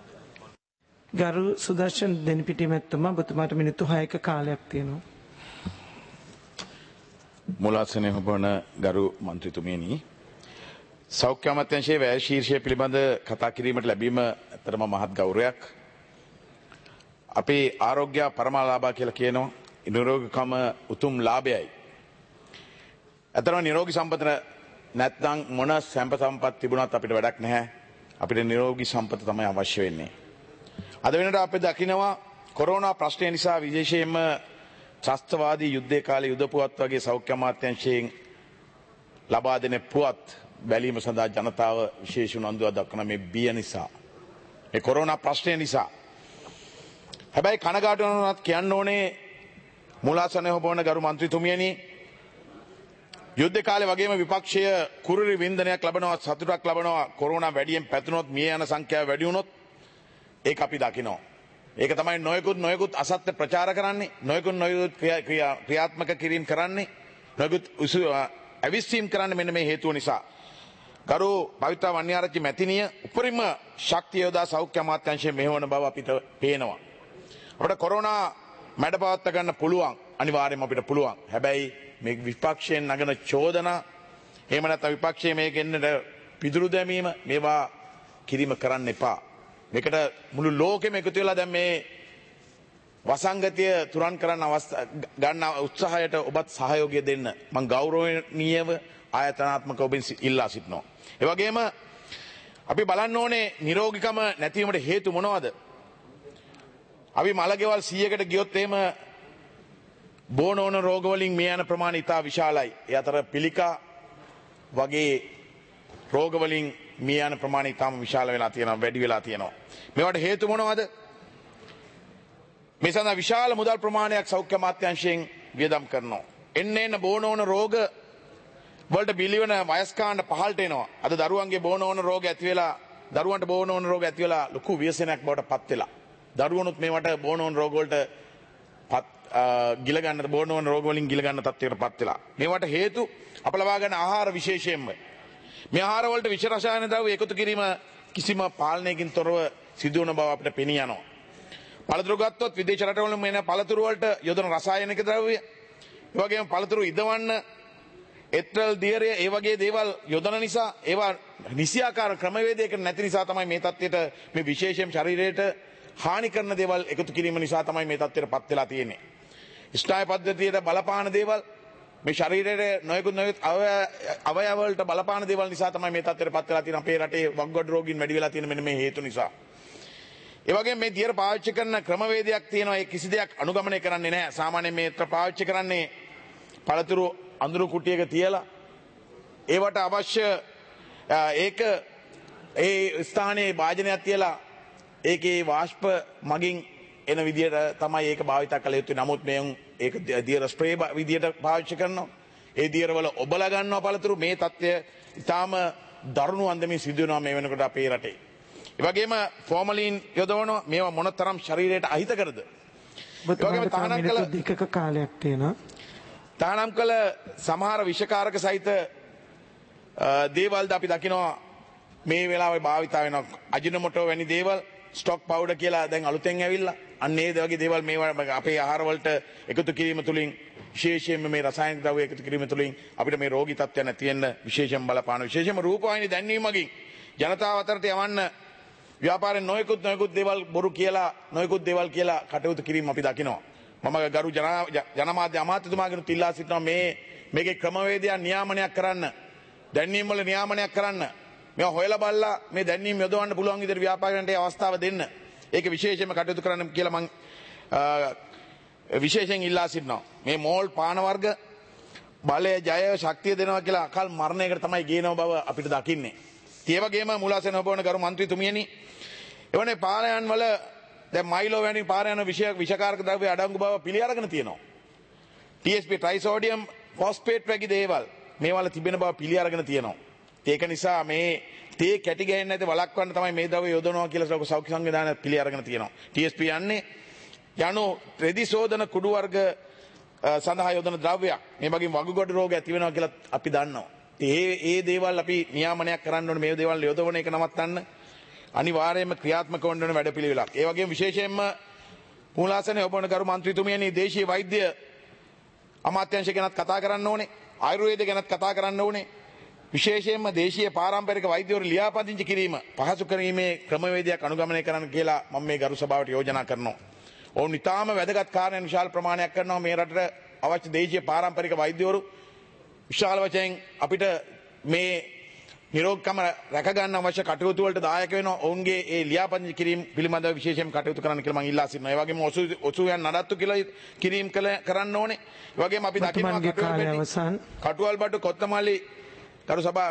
ගරු සුදර්ශන් දෙනිපිටිය මැතිතුමා ඔබතුමාට මිනිත්තු හයක කාලයක් තියෙනවා. මුලාසනය හොබන ගරු මන්ත්‍රීතුමියනි, සෞඛ්‍ය අමාත්‍යාංශයේ වැය ශීර්ෂය පිළිබඳ කතා කිරීමට ලැබීම ඇත්තටම මහත් ගෞරවයක්. අපේ ආරෝග්‍ය පරමාලාභා කියලා කියනවා. නිරෝගීකම උතුම් ලාභයයි. ඇත්තටම නිරෝගී සම්පත නැත්නම් මොන සම්පත සම්පත් තිබුණත් අපිට වැඩක් නැහැ. අපිට නිරෝගී සම්පත තමයි අවශ්‍ය වෙන්නේ. අද වෙනකොට අපි දකිනවා කොරෝනා ප්‍රශ්නය නිසා විශේෂයෙන්ම ත්‍රස්තවාදී යුද්ධය කාලේ යුද පුවත් වගේ සෞඛ්‍ය අමාත්‍යාංශයෙන් ලබා දෙන පුවත් බැලීම සඳහා ජනතාව විශේෂ උනන්දුවක් දක්වන මේ බිය නිසා, මේ කොරෝනා ප්‍රශ්නය නිසා. හැබැයි කනගාටු වෙනවත් කියන්න ඕනේ මූලාසනය හොබවන ගරු මන්ත්‍රීතුමියනි, යුද්ධ කාලේ වගේම විපක්ෂය කුරුරි වින්දනයක් ලබනවා, සතුටක් ලබනවා. කොරෝනා වැඩියෙන් පැතුනොත්, මිය යන සංඛ්‍යාව වැඩි වුණොත් ඒක අපි දකිනවා. ඒක තමයි නොයෙකුත් නොයෙකුත් අසත්‍ය ප්‍රචාර කරන්නේ, නොයෙකුත් නොයෙකුත් ක්‍රියාත්මක කිරීම කරන්නේ, නොයෙකුත් ඇවිස්සීම් කරන්නේ මෙන්න මේ හේතුව නිසා. ගරු පවිත්‍රා වන්‍යාරච්චි මැතිණිය උපරිම ශක්තිය යොදා සෞඛ්‍ය අමාත්‍යාංශයේ මෙහෙවන බව අපිට පේනවා. අපිට කොරෝනා මැඩපවත්වා ගන්න පුළුවන්, අනිවාර්යයෙන්ම අපිට පුළුවන්. හැබැයි මේ විපක්ෂයෙන් නගන චෝදනා, එහෙම නැත්නම් විපක්ෂයේ මේකෙන්නට පිදුරු දැමීම, මේවා කිරීම කරන්න එපා. මේකට මුළු ලෝකෙම එකතු වෙලා දැන් මේ වසංගතය තුරන් කරන්න අවස්ථා ගන්න උත්සාහයට ඔබත් සහයෝගය දෙන්න මම ගෞරවණීයව ආයතනාත්මක ඔබෙන් ඉල්ලා සිටිනවා. ඒ වගේම අපි බලන්න ඕනේ නිරෝගීකම නැතිවීමට හේතු මොනවද? අපි මලකෙවල් සීයකට ගියොත් එහෙම බෝන ඕන රෝග වලින් මිය යන ප්‍රමාණය ඉතා විශාලයි. ඒ අතර පිළිකා වගේ රෝග වලින් මිය යන ප්‍රමාණය ඉතාම විශාල වෙලා තියෙනවා, වැඩි වෙලා තියෙනවා. මේවට හේතු මොනවද? මේ සඳහා විශාල මුදල් ප්‍රමාණයක් සෞඛ්‍ය අමාත්‍යාංශයෙන් වියදම් කරනවා. එන්න එන්න බෝන ඕන රෝග වලට බිලිවන වයස්කාන්ට පහළට එනවා. අද දරුවන්ගේ බෝන ඕන රෝග ඇති වෙලා දරුවන්ට බෝන ඕන රෝග ඇති වෙලා ලොකු ව්‍යසනයක් බවට පත් වෙලා. දරුවනුත් මේවට බෝන ඕන රෝග වලට පත් ගිල ගන්න බෝන ඕන රෝග වලින් ගිල ගන්න තත්ත්වයට පත් වෙලා. මේවට හේතු අප ලබා ගන්න ආහාර විශේෂයෙන්ම. මේ ආහාර වලට විෂ රසායන ද්‍රව්‍ය එකතු කිරීම කිසිම පාලනයකින් තොරව සිදු වන බව අපිට පෙනී යනවා. පළතුරු ගත්තොත් විදේශ රටවල මෙන්න පළතුරු වලට යොදන රසායනික ද්‍රව්‍ය, ඒ වගේම පළතුරු ඉදවන්න එත්‍රල් දියරය ඒ වගේ දේවල් යොදන නිසා ඒවා නිසියාකාර ක්‍රමවේදයකට නැති නිසා තමයි මේ තත්ත්වයට මේ විශේෂයෙන් ශරීරයට හානි කරන දේවල් එකතු කිරීම නිසා තමයි මේ තත්ත්වයට පත් වෙලා තියෙන්නේ. ස්නායු පද්ධතියට බලපාන දේවල් මේ ශරීරයේ නොයෙකුත් නොයෙකුත් අවයව වලට බලපාන දේවල් නිසා තමයි මේ තත්ත්වයට පත් වෙලා තියෙන අපේ රටේ වක්ගොඩ රෝගීන් වැඩි වෙලා තියෙන මෙන්න මේ හේතු නිසා. ඒ වගේම මේ දියර පාවිච්චි කරන ක්‍රමවේදයක් තියෙනවා. ඒ කිසි දෙයක් අනුගමනය කරන්නේ නැහැ. සාමාන්‍යයෙන් මේ පාවිච්චි කරන්නේ පළතුරු අඳුරු කුටියක තියලා ඒවට අවශ්‍ය ඒක ඒ ස්ථානයේ වාජනයක් තියලා ඒකේ වාෂ්ප මගින් එන විදියට තමයි ඒක භාවිත කළ යුත්තේ. නමුත් මේ ඒක දියර ස්ප්‍රේ විදියට පාවිච්චි කරනවා. ඒ දියරවල ඔබලා ගන්නවා පළතුරු. මේ තත්ත්වය ඉතාම දරුණු අන්දමින් සිදු වෙනවා මේ වෙනකොට අපේ රටේ. ඒ වගේම ෆෝමලින් යොදවනවා. මේවා මොනතරම් ශරීරයට අහිතකරද. ඒ වගේම තහනම් කළ දෙකක කාලයක් තියෙනවා. තහනම් කළ සමහර විෂකාරක සහිත දේවල්ද අපි දකිනවා මේ වෙලාවේ භාවිතා වෙනවා. අජිනමොටෝ වැනි දේවල්, ස්ටොක් පවුඩර් කියලා දැන් අලුතෙන් ඇවිල්ලා අන්න ඒ වගේ දේවල් මේවා අපේ ආහාර වලට එකතු කිරීම තුලින් විශේෂයෙන්ම මේ රසායනික ද්‍රව්‍ය එකතු කිරීම තුලින් අපිට මේ රෝගී තත්ත්වයන් නැති වෙන්න විශේෂයෙන් බලපාන. විශේෂයෙන්ම රූපවාහිනී දැන්වීම මගින් ජනතාව අතරට යවන්න ව්‍යාපාරයෙන් නොයෙකුත් නොයෙකුත් දේවල් බොරු කියලා නොයෙකුත් දේවල් කියලා කටයුතු කිරීම අපි දකිනවා. මම ගරු ජනමාධ්‍ය අමාත්‍යතුමාගෙන් ඉල්ලා සිටිනවා මේ මේකේ ක්‍රමවේදයක් නියාමනයක් කරන්න, දැන්වීම් වල නියාමනයක් කරන්න. මේවා හොයලා බලලා මේ දැන්වීම් යොදවන්න පුළුවන් විදිහට ව්‍යාපාරයන්ට ඒ අවස්ථාව දෙන්න. ඒක විශේෂයෙන්ම කටයුතු කරන්න කියලා මම විශේෂයෙන් ඉල්ලා සිටිනවා. මේ මෝල් පාන වර්ග බලය ජය ශක්තිය දෙනවා කියලා අකල් මරණයකට තමයි ගේනව බව අපිට දකින්නේ. ඒ වගේම මූලාසන ඔබවන ගරු මන්ත්‍රීතුමියනි, එවනේ පානයන් වල දැන් මයිලෝ වැනි පානයන් විෂය විෂකාරක ද්‍රව්‍ය අඩංගු බව පිළි අරගෙන තියෙනවා. T S P trisodium phosphate වගේ දේවල් මේවල තිබෙන බව පිළි අරගෙන තියෙනවා. ඒක නිසා මේ තේ කැටි ගහන්නේ නැති වළක්වන්න තමයි මේ ද්‍රව්‍ය යොදනවා කියලා සෞඛ්‍ය සංවිධානය පිළි අරගෙන තියෙනවා. ටී එස් පී යන්නේ යනු රෙදි සෝදන කුඩු වර්ග සඳහා යොදන ද්‍රව්‍යයක්. මේ වගේ වගුගොඩ රෝග ඇති වෙනවා කියලා අපි දන්නවා. ඒ ඒ දේවල් අපි නියාමනයක් කරන්න ඕනේ. මේ දේවල් යොදවන එක නවත්තන්න අනිවාර්යයෙන්ම ක්‍රියාත්මක වන්න ඕන වැඩපිළිවෙලක්. ඒ වගේම විශේෂයෙන්ම මූලාසනයේ ඔබවන ගරු මන්ත්‍රීතුමියනි, දේශීය වෛද්‍ය අමාත්‍යාංශය ගැනත් කතා කරන්න ඕනේ. ආයුර්වේද ගැනත් කතා කරන්න ඕනේ. විශේෂයෙන්ම දේශීය පාරම්පරික වෛද්‍යවරු ලියාපදිංචි කිරීම පහසු කිරීමේ ක්‍රමවේදයක් අනුගමනය කරන්න කියලා මම මේ ගරු සභාවට යෝජනා කරනවා. ඔවුන් ඉතාම වැදගත් කාර්යයන් විශාල ප්‍රමාණයක් කරනවා. මේ රටට අවශ්‍ය දේශීය පාරම්පරික වෛද්‍යවරු විශාල වශයෙන් අපිට මේ නිරෝගකම රැක ගන්න අවශ්‍ය කටයුතු වලට දායක වෙනවා. ඔවුන්ගේ ඒ ලියාපදිංචි කිරීම පිළිබඳව විශේෂයෙන් කටයුතු කරන්න කියලා මම ඉල්ලා සිටිනවා. ඒ වගේම ඔසු ඔසුයන් නඩත්තු කියලා කිරීම කරන්න ඕනේ. ඒ වගේම අපි දකිනවා කටුවල් බඩු කොත්තමල්ලි ගරු සභා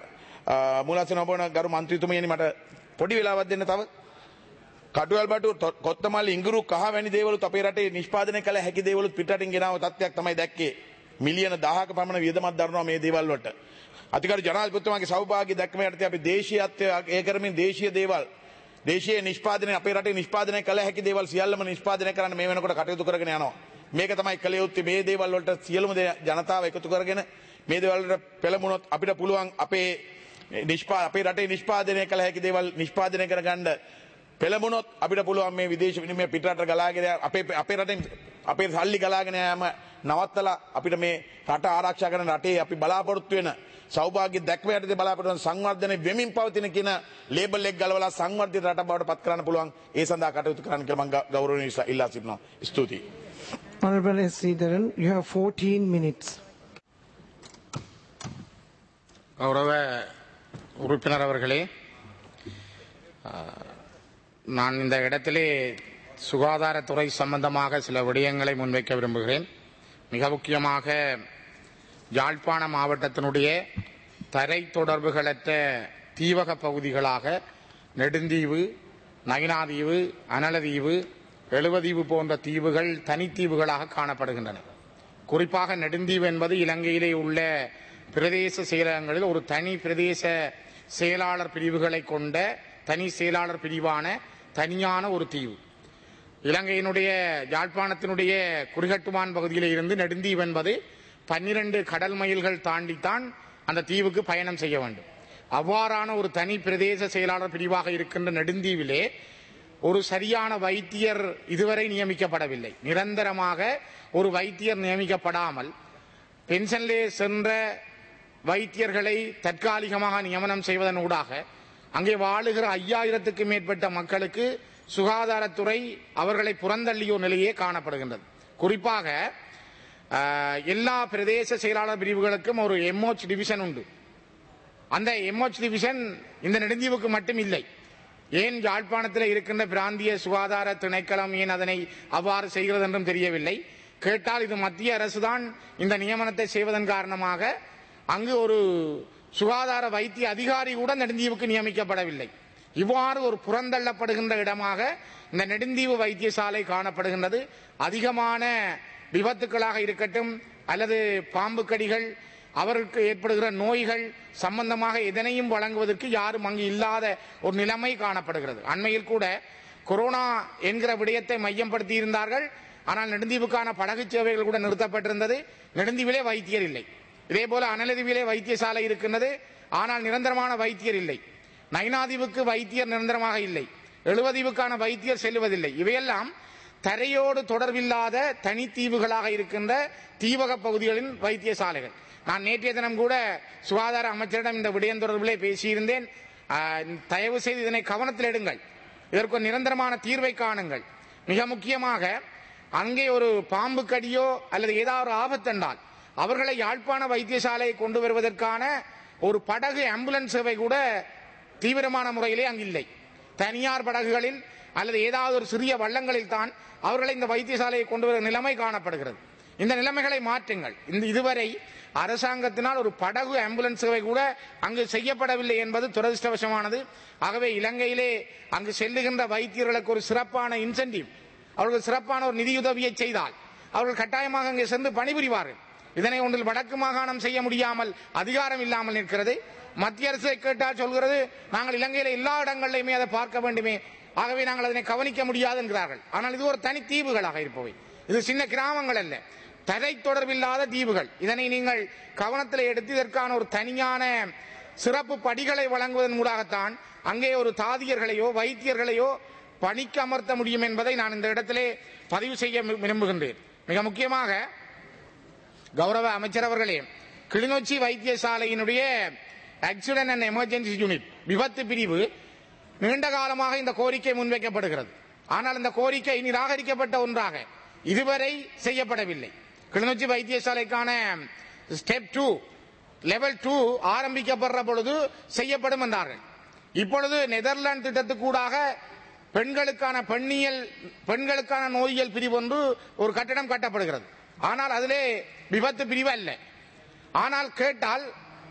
මූලාසන ඔබවන ගරු මන්ත්‍රීතුමියනි, මට පොඩි වෙලාවක් දෙන්න තව. කටුවල් බඩු කොත්තමල්ලි ඉඟුරු කහ වැනි දේවලුත් අපේ රටේ නිෂ්පාදනය කළ හැකි දේවලුත් පිටරටින් ගෙනාව තත්ත්වයක් තමයි දැක්කේ. මිලියන දහයක පමණ වියදමක් දරනවා මේ දේවල් වලට. අධිකාරි ජනාධිපතිතුමාගේ සෞභාග්‍ය දැක්ම යටතේ අපි දේශීයත්වය ඒ කරමින් දේශීය දේවල් දේශීය නිෂ්පාදනය අපේ රටේ නිෂ්පාදනය කළ හැකි දේවල් සියල්ලම නිෂ්පාදනය කරන්න මේ වෙනකොට කටයුතු කරගෙන යනවා. මේක තමයි කළ යුත්තේ. මේ දේවල් වලට සියලුම ජනතාව එකතු කරගෙන මේ දේවල් වලට පෙළඹුණොත් අපිට පුළුවන් අපේ නිෂ්පා අපේ රටේ නිෂ්පාදනය කළ හැකි දේවල් නිෂ්පාදනය කරගන්න පෙළඹුණොත් අපිට පුළුවන් මේ විදේශ විනිමය පිටරට ගලාගෙන අපේ අපේ රටෙන් අපේ සල්ලි ගලාගෙන යෑම නවත්තලා අපිට මේ රට ආරක්ෂා කරන රටේ අපි බලාපොරොත්තු වෙන සෞභාග්‍ය දැක්ම යටතේ බලාපොරොත්තු වෙන සංවර්ධනය වෙමින් පවතින කියන ලේබල් එක ගලවලා සංවර්ධිත රට බවට පත් කරන්න පුළුවන්. ඒ සඳහා කටයුතු කරන්න කියලා මම ගෞරවණීය ඉල්ලා සිටිනවා. ස්තුතියි. Honorable Sridharan, you have fourteen minutes. கௌரவ உறுப்பினர் அவர்களே, நான் இந்த இடத்திலே சுகாதாரத்துறை சம்பந்தமாக சில விடயங்களை முன்வைக்க விரும்புகிறேன். மிக முக்கியமாக யாழ்ப்பாண மாவட்டத்தினுடைய தரை தொடர்புகளற்ற தீவக பகுதிகளாக நெடுந்தீவு, நயினாதீவு, அனலதீவு, எழுவதீவு போன்ற தீவுகள் தனித்தீவுகளாக காணப்படுகின்றன. குறிப்பாக நெடுந்தீவு என்பது இலங்கையிலே உள்ள பிரதேச செயலகங்களில் ஒரு தனி பிரதேச செயலாளர் பிரிவுகளை கொண்ட தனி செயலாளர் பிரிவான தனியான ஒரு தீவு. இலங்கையினுடைய யாழ்ப்பாணத்தினுடைய குறிகட்டுவான் பகுதியில் இருந்து நெடுந்தீவு என்பது பன்னிரண்டு கடல் மைல்கள் தாண்டித்தான் அந்த தீவுக்கு பயணம் செய்ய வேண்டும். அவ்வாறான ஒரு தனி பிரதேச செயலாளர் பிரிவாக இருக்கின்ற நெடுந்தீவிலே ஒரு சரியான வைத்தியர் இதுவரை நியமிக்கப்படவில்லை. நிரந்தரமாக ஒரு வைத்தியர் நியமிக்கப்படாமல் பென்ஷனிலே சென்ற வைத்தியர்களை தற்காலிகமாக நியமனம் செய்வதன் ஊடாக அங்கே வாழுகிற ஐயாயிரத்துக்கு மேற்பட்ட மக்களுக்கு சுகாதாரத்துறை அவர்களை புறந்தள்ளிய நிலையே காணப்படுகின்றது. குறிப்பாக எல்லா பிரதேச செயலாளர் பிரிவுகளுக்கும் ஒரு எம்ஓச் டிவிஷன் உண்டு. அந்த எம்ஓச் டிவிஷன் இந்த நெடுந்தீவுக்கு மட்டும் இல்லை. ஏன் யாழ்ப்பாணத்தில் இருக்கின்ற பிராந்திய சுகாதார திணைக்களம் ஏன் அதனை அவ்வாறு செய்கிறது என்றும் தெரியவில்லை. கேட்டால் இது மத்திய அரசுதான் இந்த நியமனத்தை செய்வதன் காரணமாக அங்கு ஒரு சுகாதார வைத்திய அதிகாரி கூட நெடுந்தீவுக்கு நியமிக்கப்படவில்லை. இவ்வாறு ஒரு புறந்தள்ளப்படுகின்ற இடமாக இந்த நெடுந்தீவு வைத்தியசாலை காணப்படுகின்றது. அதிகமான விபத்துக்களாக இருக்கட்டும் அல்லது பாம்பு கடிகள் அவருக்கு ஏற்படுகிற நோய்கள் சம்பந்தமாக எதனையும் வழங்குவதற்கு யாரும் அங்கு இல்லாத ஒரு நிலைமை காணப்படுகிறது. அண்மையில் கூட கொரோனா என்கிற விடயத்தை மையப்படுத்தி இருந்தார்கள். ஆனால் நெடுந்தீவுக்கான படகு சேவைகள் கூட நிறுத்தப்பட்டிருந்தது. நெடுந்தீவிலே வைத்தியர் இல்லை. இதே போல அனலதீவிலே வைத்தியசாலை இருக்கின்றது. ஆனால் நிரந்தரமான வைத்தியர் இல்லை. நைனாதீவுக்கு வைத்தியர் நிரந்தரமாக இல்லை. எழுவதீவுக்கான வைத்தியர் செல்லுவதில்லை. இவையெல்லாம் தரையோடு தொடர்பில்லாத தனித்தீவுகளாக இருக்கின்ற தீவக பகுதிகளின் வைத்தியசாலைகள். நான் நேற்றைய தினம் கூட சுகாதார அமைச்சரிடம் இந்த விடயம் தொடர்பிலே பேசியிருந்தேன். தயவு செய்து இதனை கவனத்தில் எடுங்கள். இதற்கு ஒரு நிரந்தரமான தீர்வை காணுங்கள். மிக முக்கியமாக அங்கே ஒரு பாம்பு கடியோ அல்லது ஏதாவது ஒரு ஆபத்தென்றால் அவர்களை யாழ்ப்பாண வைத்தியசாலையை கொண்டு வருவதற்கான ஒரு படகு ஆம்புலன்ஸ் சேவை கூட தீவிரமான முறையிலே அங்கு இல்லை. தனியார் படகுகளில் அல்லது ஏதாவது ஒரு சிறிய வள்ளங்களில் தான் அவர்களை இந்த வைத்தியசாலையை கொண்டு வரும் நிலைமை காணப்படுகிறது. இந்த நிலைமைகளை மாற்றுங்கள். இந்த இதுவரை அரசாங்கத்தினால் ஒரு படகு ஆம்புலன்ஸ் சேவை கூட அங்கு செய்யப்படவில்லை என்பது துரதிருஷ்டவசமானது. ஆகவே இலங்கையிலே அங்கு செல்லுகின்ற வைத்தியர்களுக்கு ஒரு சிறப்பான இன்சென்டிவ், அவர்கள் சிறப்பான ஒரு நிதியுதவியை செய்தால் அவர்கள் கட்டாயமாக அங்கே சென்று பணிபுரிவார்கள். இதனை ஒன்றில் வடக்கு மாகாணம் செய்ய முடியாமல் அதிகாரம் இல்லாமல் நிற்கிறது. மத்திய அரசை கேட்டால் சொல்கிறது நாங்கள் இலங்கையில எல்லா இடங்களிலுமே அதை பார்க்க வேண்டுமே, ஆகவே நாங்கள் அதனை கவனிக்க முடியாது என்கிறார்கள். ஆனால் இது ஒரு தனி தீவுகளாக இருப்பவை. இது சின்ன கிராமங்கள் அல்ல, தரை தொடர்பில்லாத தீவுகள். இதனை நீங்கள் கவனத்தில் எடுத்து இதற்கான ஒரு தனியான சிறப்பு படிகளை வழங்குவதன் மூலமாகத்தான் அங்கே ஒரு தாதியர்களையோ வைத்தியர்களையோ பணிக்கு அமர்த்த முடியும் என்பதை நான் இந்த இடத்திலே பதிவு செய்ய விரும்புகின்றேன். மிக முக்கியமாக கௌரவ அமைச்சர் அவர்களே, கிளிநொச்சி வைத்தியசாலையினுடைய ஆக்சிடென்ட் அண்ட் எமர்ஜென்சி யூனிட் விபத்து பிரிவு நீண்ட காலமாக இந்த கோரிக்கை முன்வைக்கப்படுகிறது. ஆனால் இந்த கோரிக்கை நிராகரிக்கப்பட்ட ஒன்றாக இதுவரை செய்யப்படவில்லை. கிளிநொச்சி வைத்தியசாலைக்கான ஸ்டெப் டூ லெவல் டூ ஆரம்பிக்கப்படுற பொழுது செய்யப்படும் என்றார்கள். இப்பொழுது நெதர்லாந்து திட்டத்துக்கூடாக பெண்களுக்கான பெண்ணியல் பெண்களுக்கான நோயியல் பிரிவு ஒன்று ஒரு கட்டடம் கட்டப்படுகிறது. ஆனால் அதிலே விபத்து பிரிவு அல்ல. ஆனால் கேட்டால்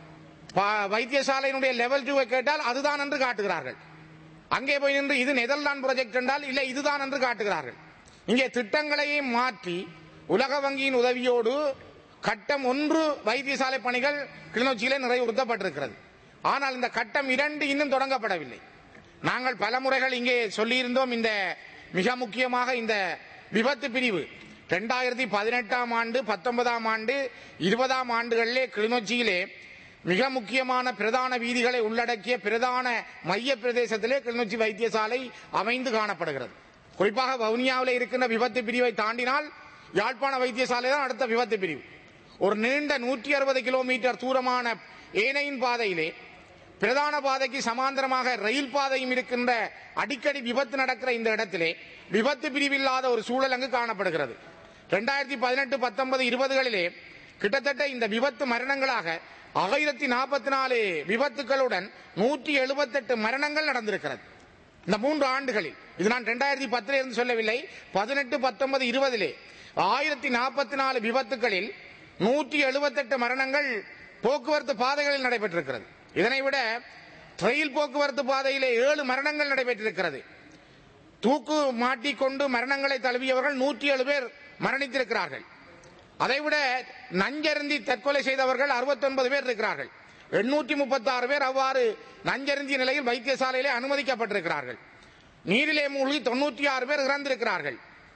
வைத்தியசாலையினுடைய லெவல் டூவை கேட்டால் அதுதான் என்று காட்டுகிறார்கள். அங்கே போய் நின்று இது நெதர்லாந்து ப்ராஜெக்ட் என்றால் இல்லை இதுதான் என்று காட்டுகிறார்கள். இங்கே திட்டங்களையும் மாற்றி உலக வங்கியின் உதவியோடு கட்டம் ஒன்று வைத்தியசாலை பணிகள் கிளிநொச்சியிலே நிறைவுறுத்தப்பட்டிருக்கிறது. ஆனால் இந்த கட்டம் இரண்டு இன்னும் தொடங்கப்படவில்லை. நாங்கள் பல முறைகள் இங்கே சொல்லியிருந்தோம். இந்த மிக முக்கியமாக இந்த விபத்து பிரிவு இரண்டாயிரத்தி பதினெட்டாம் ஆண்டு பத்தொன்பதாம் ஆண்டு இருபதாம் ஆண்டுகளிலே கிளிநொச்சியிலே மிக முக்கியமான பிரதான வீதிகளை உள்ளடக்கிய பிரதான மைய பிரதேசத்திலே கிளிநொச்சி வைத்தியசாலை அமைந்து காணப்படுகிறது. குறிப்பாக வவுனியாவில் இருக்கின்ற விபத்து பிரிவை தாண்டினால் யாழ்ப்பாண வைத்தியசாலை தான் அடுத்த விபத்து பிரிவு. ஒரு நீண்ட நூற்றி அறுபது கிலோமீட்டர் தூரமான ஏனையின் பாதையிலே பிரதான பாதைக்கு சமாந்தரமாக ரயில் பாதையும் இருக்கின்ற அடிக்கடி விபத்து நடக்கிற இந்த இடத்திலே விபத்து பிரிவில்லாத ஒரு சூழல் அங்கு காணப்படுகிறது. இரண்டாயிரத்தி பதினெட்டு பத்தொன்பது இருபதுகளிலே கிட்டத்தட்ட இந்த விபத்து மரணங்களாக ஆயிரத்தி நாற்பத்தி நாலு விபத்துகளுடன் நூற்றி எழுபத்தி எட்டு மரணங்கள் நடந்திருக்கிறது இந்த மூன்று ஆண்டுகளில். இது நான் இரண்டாயிரத்தி பத்துல இருந்து சொல்லவில்லை. பதினெட்டு பத்தொன்பது இருபதிலே ஆயிரத்தி நாற்பத்தி நாலு விபத்துகளில் நூற்றி எழுபத்தி எட்டு மரணங்கள் போக்குவரத்து பாதைகளில் நடைபெற்றிருக்கிறது. இதனை விட ரயில் போக்குவரத்து பாதையிலே ஏழு மரணங்கள் நடைபெற்றிருக்கிறது. தூக்கு மாட்டிக்கொண்டு மரணங்களை தழுவியவர்கள் நூற்றி ஏழு பேர் மரணித்திருக்கிறார்கள். அதைவிட நஞ்சருந்தி தற்கொலை செய்தவர்கள் அறுபத்தி ஒன்பது பேர் இருக்கிறார்கள். எண்ணூற்றி முப்பத்தி ஆறு பேர் அவ்வாறு நஞ்சருந்திய நிலையில் வைத்தியசாலையிலே அனுமதிக்கப்பட்டிருக்கிறார்கள். நீரிலே மூழ்கி தொன்னூற்றி ஆறு பேர் இறந்திருக்கிறார்கள்.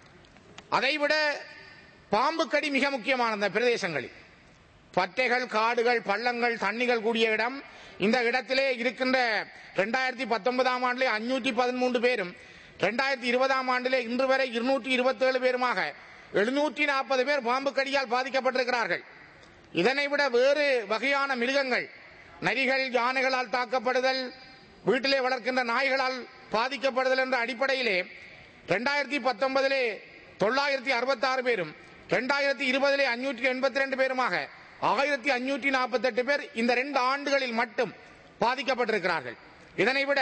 அதைவிட பாம்பு கடி மிக முக்கியமான இந்த பிரதேசங்களில் பட்டைகள், காடுகள், பள்ளங்கள், தண்ணிகள் கூடிய இடம். இந்த இடத்திலே இருக்கின்ற இரண்டாயிரத்தி பத்தொன்பதாம் ஆண்டிலே அஞ்சூற்றி பதிமூன்று பேரும் இரண்டாயிரத்தி இருபதாம் ஆண்டிலே இன்று வரை இருநூற்றி இருபத்தி ஏழு பேருமாக எழுநூற்றி நாற்பது பேர் பாம்பு கடியால் பாதிக்கப்பட்டிருக்கிறார்கள். இதனை விட வேறு வகையான மிருகங்கள், நரிகள், யானைகளால் தாக்கப்படுதல், வீட்டிலே வளர்க்கின்ற நாய்களால் பாதிக்கப்படுதல் என்ற அடிப்படையிலே இரண்டாயிரத்தி பத்தொன்பதிலே தொள்ளாயிரத்தி அறுபத்தி ஆறு பேரும் இரண்டாயிரத்தி இருபதிலே அஞ்சூற்றி எண்பத்தி ரெண்டு பேருமாக ஆயிரத்தி அஞ்சூற்றி நாற்பத்தி எட்டு பேர் இந்த ரெண்டு ஆண்டுகளில் மட்டும் பாதிக்கப்பட்டிருக்கிறார்கள். இதனை விட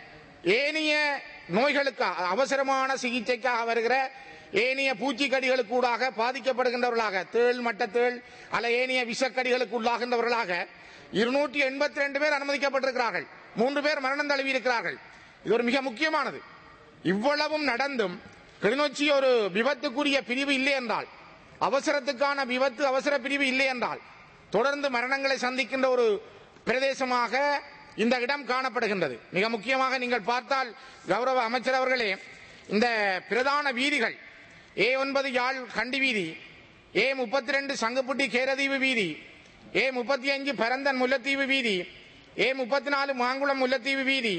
ஏனைய நோய்களுக்கு அவசரமான சிகிச்சைக்காக வருகிற ஏனைய பூச்சிக்கடிகளுக்கு ஊடாக பாதிக்கப்படுகின்றவர்களாக, தேள், மட்டத்தேள் அல்ல ஏனைய விஷக்கடிகளுக்கு உள்ளாகின்றவர்களாக இருநூற்றி எண்பத்தி ரெண்டு பேர் அனுமதிக்கப்பட்டிருக்கிறார்கள். மூன்று பேர் மரணம் தழுவி இருக்கிறார்கள். இது ஒரு மிக முக்கியமானது. இவ்வளவும் நடந்தும் கிளிநொச்சி ஒரு விபத்துக்குரிய பிரிவு இல்லை என்றால், அவசரத்துக்கான விபத்து அவசர பிரிவு இல்லை என்றால் தொடர்ந்து மரணங்களை சந்திக்கின்ற ஒரு பிரதேசமாக இந்த இடம் காணப்படுகின்றது. மிக முக்கியமாக நீங்கள் பார்த்தால் கௌரவ அமைச்சர் அவர்களே, இந்த பிரதான வீதிகள் ஏ ஒன்பது யாழ் கண்டி வீதி, ஏ முப்பத்தி ரெண்டு சங்குப்புட்டி கேரதீவு வீதி, ஏ முப்பத்தி அஞ்சு பரந்தன் முல்லைத்தீவு வீதி, ஏ முப்பத்தி நாலு மாங்குளம் முல்லைத்தீவு வீதி,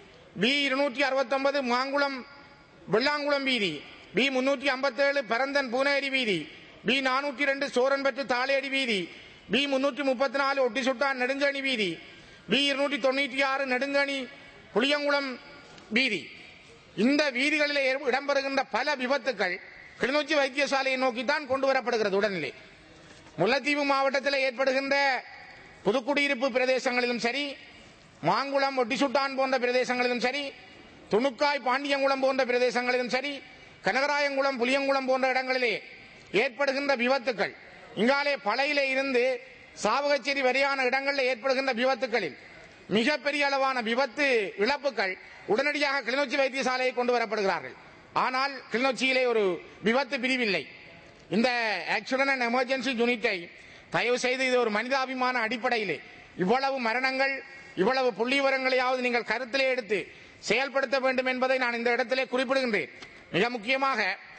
பி இருநூற்றி அறுபத்தி ஒன்பது மாங்குளம் வெள்ளாங்குளம் வீதி, பி முன்னூற்றி ஐம்பத்தி ஏழு பரந்தன் பூனேரி வீதி, பி நானூற்றி ரெண்டு சோரன்பட்டு தாளேடி வீதி, பி முன்னூற்றி முப்பத்தி நாலு ஒட்டிசுட்டான் நெடுங்கணி வீதி, பி இருநூற்றி தொண்ணூற்றி ஆறு நெடுங்கணி புளியங்குளம் வீதி. இந்த வீதிகளில் இடம்பெறுகின்ற பல விபத்துக்கள் கிளிநொச்சி வைத்தியசாலையை நோக்கித்தான் கொண்டு வரப்படுகிறது. உடனே முல்லைத்தீவு மாவட்டத்தில் ஏற்படுகின்ற புதுக்குடியிருப்பு பிரதேசங்களிலும் சரி, மாங்குளம் ஒட்டிசுட்டான் போன்ற பிரதேசங்களிலும் சரி, துணுக்காய் பாண்டியங்குளம் போன்ற பிரதேசங்களிலும் சரி, கனகராயங்குளம் புளியங்குளம் போன்ற இடங்களிலே ஏற்படுகின்ற விபத்துக்கள், இங்காலே பழையிலே இருந்து சாவகச்சேரி வரையான இடங்களில் ஏற்படுகின்ற விபத்துக்களில் மிகப்பெரிய அளவான விபத்து இழப்புகள் உடனடியாக கிளிநொச்சி வைத்தியசாலையை கொண்டு வரப்படுகிறார்கள். ஆனால் கிளிநொச்சியிலே ஒரு விபத்து பிரிவில்லை. இந்த ஆக்சிடென்ட் அண்ட் எமர்ஜென்சி யூனிட்டை தயவு செய்து இது ஒரு மனிதாபிமான அடிப்படையிலே இவ்வளவு மரணங்கள், இவ்வளவு புள்ளி விவரங்களையாவது நீங்கள் கருத்திலே எடுத்து செயல்படுத்த வேண்டும் என்பதை நான் இந்த இடத்திலே குறிப்பிடுகின்றேன். மிக முக்கியமாக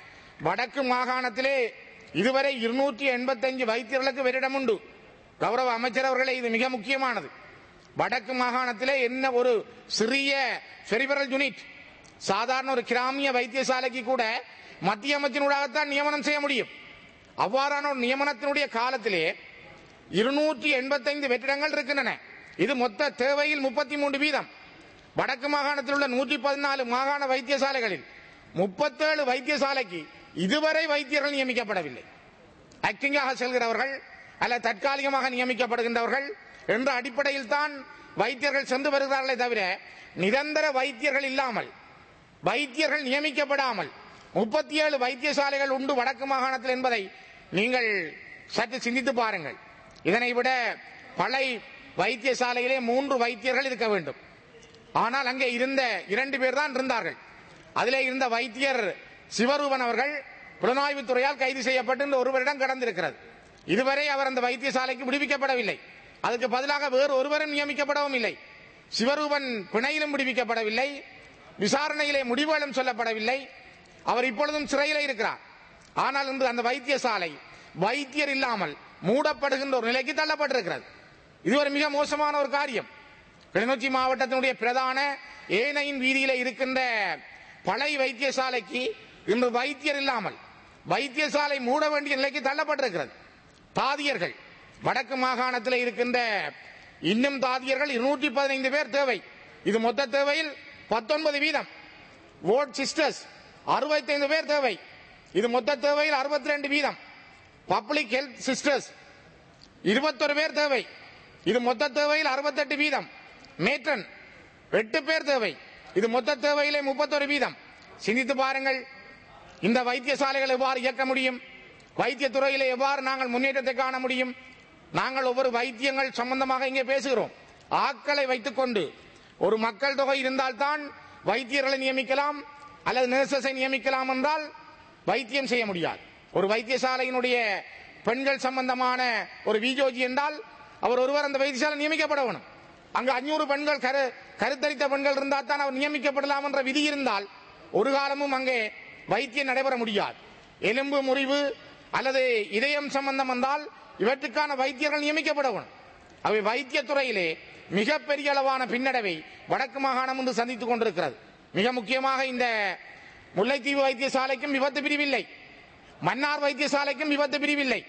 வடக்கு மாகாணத்திலே இதுவரை இருநூற்றி எண்பத்தி அஞ்சு வைத்தியர்களுக்கு வெற்றிடம் உண்டு. கௌரவ அமைச்சர் அவர்களே, இது மிக முக்கியமானது. வடக்கு மாகாணத்திலே என்ன ஒரு சிறிய பெரிபரல் யூனிட், சாதாரண ஒரு கிராமிய வைத்தியசாலைக்கு கூட மத்திய அமைச்சனூடாகத்தான் நியமனம் செய்ய முடியும். அவ்வாறான ஒரு நியமனத்தினுடைய காலத்திலே இருநூற்றி எண்பத்தி ஐந்து வெற்றிடங்கள் இருக்கின்றன. இது மொத்த தேவையில் முப்பத்தி மூன்று வீதம். வடக்கு மாகாணத்தில் உள்ள நூற்றி பதினாலு மாகாண வைத்தியசாலைகளில் முப்பத்தேழு வைத்தியசாலைக்கு இதுவரை வைத்தியர்கள் நியமிக்கப்படவில்லை. ஆக்டிங்காக செல்கிறவர்கள் அல்ல தற்காலிகமாக நியமிக்கப்படுகின்றவர்கள் என்ற அடிப்படையில் தான் வைத்தியர்கள் சென்று வருகிறார்களே தவிர நிரந்தர வைத்தியர்கள் இல்லாமல், வைத்தியர்கள் நியமிக்கப்படாமல் முப்பத்தி ஏழு வைத்தியசாலைகள் உண்டு வடக்கு மாகாணத்தில் என்பதை நீங்கள் சற்று சிந்தித்து பாருங்கள். இதனை விட பழைய வைத்தியசாலையிலே மூன்று வைத்தியர்கள் இருக்க வேண்டும். ஆனால் அங்கே இருந்த இரண்டு பேர் தான் இருந்தார்கள். அதிலே இருந்த வைத்தியர் சிவரூபன் அவர்கள் புலனாய்வு துறையால் கைது செய்யப்பட்டு இந்த ஒருவரிடம் கடந்திருக்கிறது. இதுவரை அவர் அந்த வைத்தியசாலைக்கு விடுவிக்கப்படவில்லை. அதுக்கு பதிலாக வேறு ஒருவரும் நியமிக்கப்படவும் இல்லை. சிவரூபன் பிணையிலும் விடுவிக்கப்படவில்லை, விசாரணையிலே முடிவுகளும் சொல்லப்படவில்லை. அவர் இப்பொழுதும் சிறையில் இருக்கிறார். ஆனால் இன்று அந்த வைத்தியசாலை வைத்தியர் இல்லாமல் மூடப்படுகின்ற ஒரு நிலைக்கு தள்ளப்பட்டிருக்கிறது. இது ஒரு மிக மோசமான ஒரு காரியம். கிளிநொச்சி மாவட்டத்தினுடைய பிரதான ஏனையின் வீதியிலே இருக்கின்ற பழைய வைத்தியசாலைக்கு இன்று வைத்தியர் இல்லாமல் வைத்தியசாலை மூட வேண்டிய நிலைக்கு தள்ளப்பட்டிருக்கிறது. தாதியர்கள் வடக்கு மாகாணத்தில் இருக்கின்ற இன்னும் தாதியர்கள் இருநூற்றி பதினைந்து பேர் தேவை. இது மொத்த தேவையில் பத்தொன்பது வீதம். வார்ட் சிஸ்டர்ஸ் அறுபத்தி ஐந்து பேர் தேவை. இது மொத்த தேவையில் அறுபத்தி ரெண்டு வீதம். பப்ளிக் ஹெல்த் சிஸ்டர்ஸ் இருபத்தொரு பேர் தேவை. இது மொத்த தேவையில் அறுபத்தெட்டு வீதம். மேட்ரன் எட்டு பேர் தேவை. இது மொத்த தேவையிலே முப்பத்தொரு வீதம். சிந்தித்து பாருங்கள், இந்த வைத்தியசாலைகள் எவ்வாறு இயக்க முடியும்? வைத்தியத்துறையிலே எவ்வாறு நாங்கள் முன்னேற்றத்தை காண முடியும்? நாங்கள் ஒவ்வொரு வைத்தியங்கள் சம்பந்தமாக இங்கே பேசுகிறோம். ஆட்களை வைத்துக் கொண்டு ஒரு மக்கள் தொகை இருந்தால்தான் வைத்தியர்களை நியமிக்கலாம் அல்லது நர்சஸை நியமிக்கலாம் என்றால் வைத்தியம் செய்ய முடியாது. ஒரு வைத்தியசாலையினுடைய பெண்கள் சம்பந்தமான ஒரு விஜோஜி என்றால் அவர் ஒருவர் அந்த வைத்தியசாலை நியமிக்கப்பட வேணும். அங்கு அஞ்சூறு பெண்கள் கரு கருத்தரித்த பெண்கள் இருந்தால் தான் அவர் நியமிக்கப்படலாம் என்ற விதி இருந்தால் ஒரு காலமும் அங்கே வைத்தியம் நடைபெற முடியாது. எலும்பு முறிவு அல்லது இதயம் சம்பந்தம் வந்தால் இவற்றுக்கான வைத்தியர்கள் நியமிக்கப்பட வேணும். அவை வைத்தியத்துறையிலே மிகப்பெரிய அளவான பின்னடைவை வடக்கு மாகாணம் என்று சந்தித்துக் கொண்டிருக்கிறது. மிக முக்கியமாக இந்த முல்லைத்தீவு வைத்தியசாலைக்கும் விபத்து பிரிவில்லை, மன்னார் வைத்தியசாலைக்கும் விபத்து பிரிவில்லை.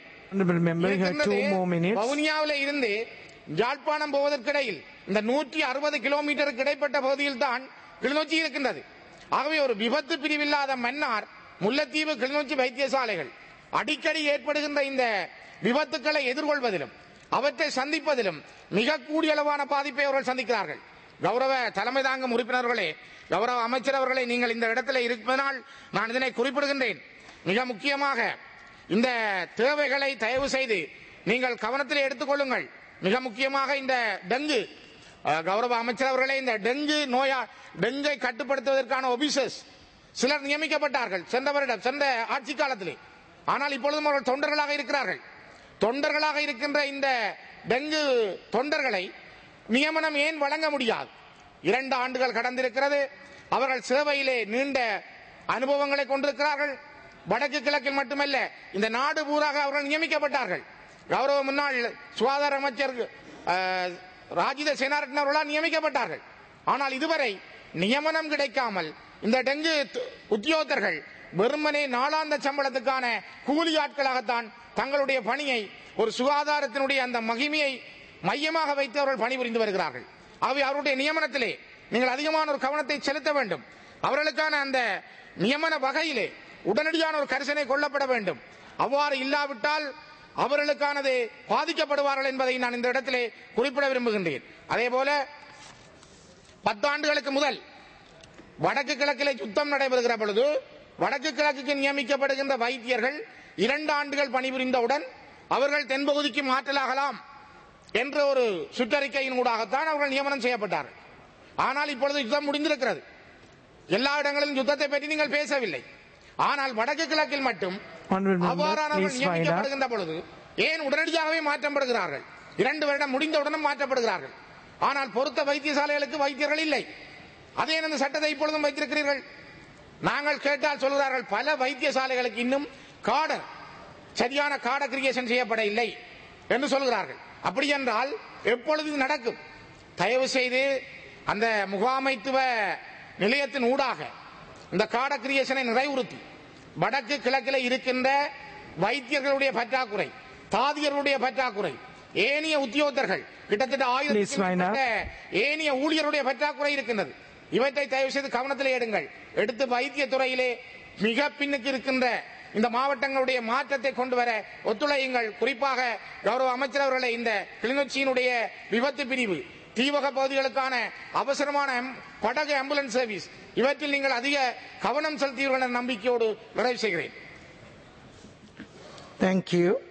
வவுனியாவில் இருந்து யாழ்ப்பாணம் போவதற்கிடையில் இந்த நூற்றி அறுபது கிலோமீட்டருக்கு இடைப்பட்ட பகுதியில் தான் கிளிநொச்சி இருக்கின்றது. ஆகவே ஒரு விபத்து பிரிவில்லாத மன்னார், முல்லைத்தீவு, கிளிநொச்சி வைத்தியசாலைகள் அடிக்கடி ஏற்படுகின்ற இந்த விபத்துக்களை எதிர்கொள்வதிலும் அவற்றை சந்திப்பதிலும் மிக கூடிய அளவான பாதிப்பை அவர்கள் சந்திக்கிறார்கள். கௌரவ தலைமை தாங்கும் உறுப்பினர்களே, கௌரவ அமைச்சர் அவர்களை, நீங்கள் இந்த இடத்துல இருப்பதனால் நான் இதனை குறிப்பிடுகின்றேன். மிக முக்கியமாக இந்த தேவைகளை தயவு செய்து நீங்கள் கவனத்தில் எடுத்துக்கொள்ளுங்கள். மிக முக்கியமாக இந்த டெங்கு, கௌரவ அமைச்சர் அவர்களே, இந்த டெங்கு நோயா டெங்கை கட்டுப்படுத்துவதற்கான ஆபீசர்ஸ் சிலர் நியமிக்கப்பட்டார்கள் சென்ற வருடம், சென்ற ஆட்சி காலத்திலே. ஆனால் இப்பொழுதும் அவர்கள் தொண்டர்களாக இருக்கிறார்கள். தொண்டர்களாக இருக்கின்ற இந்த டெங்கு தொண்டர்களை நியமனம் ஏன் வழங்க முடியாது? இரண்டு ஆண்டுகள் கடந்திருக்கிறது. அவர்கள் சேவையிலே நீண்ட அனுபவங்களை கொண்டிருக்கிறார்கள். வடக்கு கிழக்கில் மட்டுமல்ல, இந்த நாடு பூராக அவர்கள் நியமிக்கப்பட்டார்கள். கௌரவ முன்னாள் சுகாதார அமைச்சர் ராஜித சேனாரட்ன அவர்களால் நியமிக்கப்பட்டார்கள். ஆனால் இதுவரை நியமனம் கிடைக்காமல் இந்த டெங்கு உத்தியோகத்தர்கள் வெறுமனே நாளாந்த சம்பளத்துக்கான கூலி ஆட்களாகத்தான் தங்களுடைய பணியை, ஒரு சுகாதாரத்தினுடைய அந்த மகிமையை மையமாக வைத்து அவர்கள் பணிபுரிந்து வருகிறார்கள். ஆகவே அவருடைய நியமனத்திலே நீங்கள் அதிகமான ஒரு கவனத்தை செலுத்த வேண்டும். அவர்களுக்கான அந்த நியமன வகையிலே உடனடியான ஒரு கரிசனை கொள்ளப்பட வேண்டும். அவ்வாறு இல்லாவிட்டால் அவர்களுக்கானது பாதிக்கப்படுவார்கள் என்பதை நான் இந்த இடத்திலே குறிப்பிட விரும்புகின்றேன். அதே போல பத்தாண்டுகளுக்கு முதல் வடக்கு கிழக்கிலே யுத்தம் நடைபெறுகிற பொழுது வடக்கு கிழக்குக்கு நியமிக்கப்படுகின்ற வைத்தியர்கள் இரண்டு ஆண்டுகள் பணிபுரிந்தவுடன் அவர்கள் தென்பகுதிக்கு மாற்றலாகலாம் என்ற ஒரு சுற்றறிக்கையின் ஊடாகத்தான் அவர்கள் நியமனம் செய்யப்பட்டார்கள். ஆனால் இப்பொழுது யுத்தம் முடிந்திருக்கிறது. எல்லா இடங்களிலும் யுத்தத்தை பற்றி நீங்கள் பேசவில்லை. ஆனால் வடக்கு கிழக்கில் மட்டும் அவ்வாறானவர்கள் நியமிக்கப்படுகின்ற பொழுது ஏன் உடனடியாகவே மாற்றப்படுகிறார்கள்? இரண்டு வருடம் முடிந்தவுடனும் மாற்றப்படுகிறார்கள். ஆனால் பொறுத்த வைத்தியசாலைகளுக்கு வைத்தியர்கள் இல்லை. அதே அந்த சட்டத்தை இப்பொழுதும் வைத்திருக்கிறீர்கள். நாங்கள் கேட்டால் சொல்கிறார்கள், பல வைத்தியசாலைகளுக்கு இன்னும் காடர், சரியான காட கிரியேஷன் செய்யப்பட இல்லை என்று சொல்கிறார்கள். அப்படி என்றால் எப்பொழுது இது நடக்கும்? தயவு செய்து அந்த முகாமைத்துவ நிலையத்தின் ஊடாக இந்த காட கிரியேஷனை நிறைவுறுத்தி வடக்கு கிழக்கில் இருக்கின்ற வைத்தியர்களுடைய பற்றாக்குறை, தாதியர்களுடைய பற்றாக்குறை, ஏனைய உத்தியோகத்தர்கள் கிட்டத்தட்ட ஆயிரம் ஏனைய ஊழியருடைய பற்றாக்குறை இருக்கின்றது. இவற்றை தயவு செய்து கவனத்தில் எடுங்கள். எடுத்து வைத்திய துறையிலே மிக பின்னுக்கு இருக்கின்ற இந்த மாவட்டங்களுடைய மாற்றத்தை கொண்டு வர ஒத்துழையுங்கள். குறிப்பாக கௌரவ அமைச்சர் அவர்களை, இந்த கிளிநொச்சியினுடைய விபத்து பிரிவு, தீவக பகுதிகளுக்கான அவசரமான படகு ஆம்புலன்ஸ் சர்வீஸ், இவற்றில் நீங்கள் அதிக கவனம் செலுத்தியவர்கள் என்ற நம்பிக்கையோடு நிறைவு செய்கிறேன். Thank you.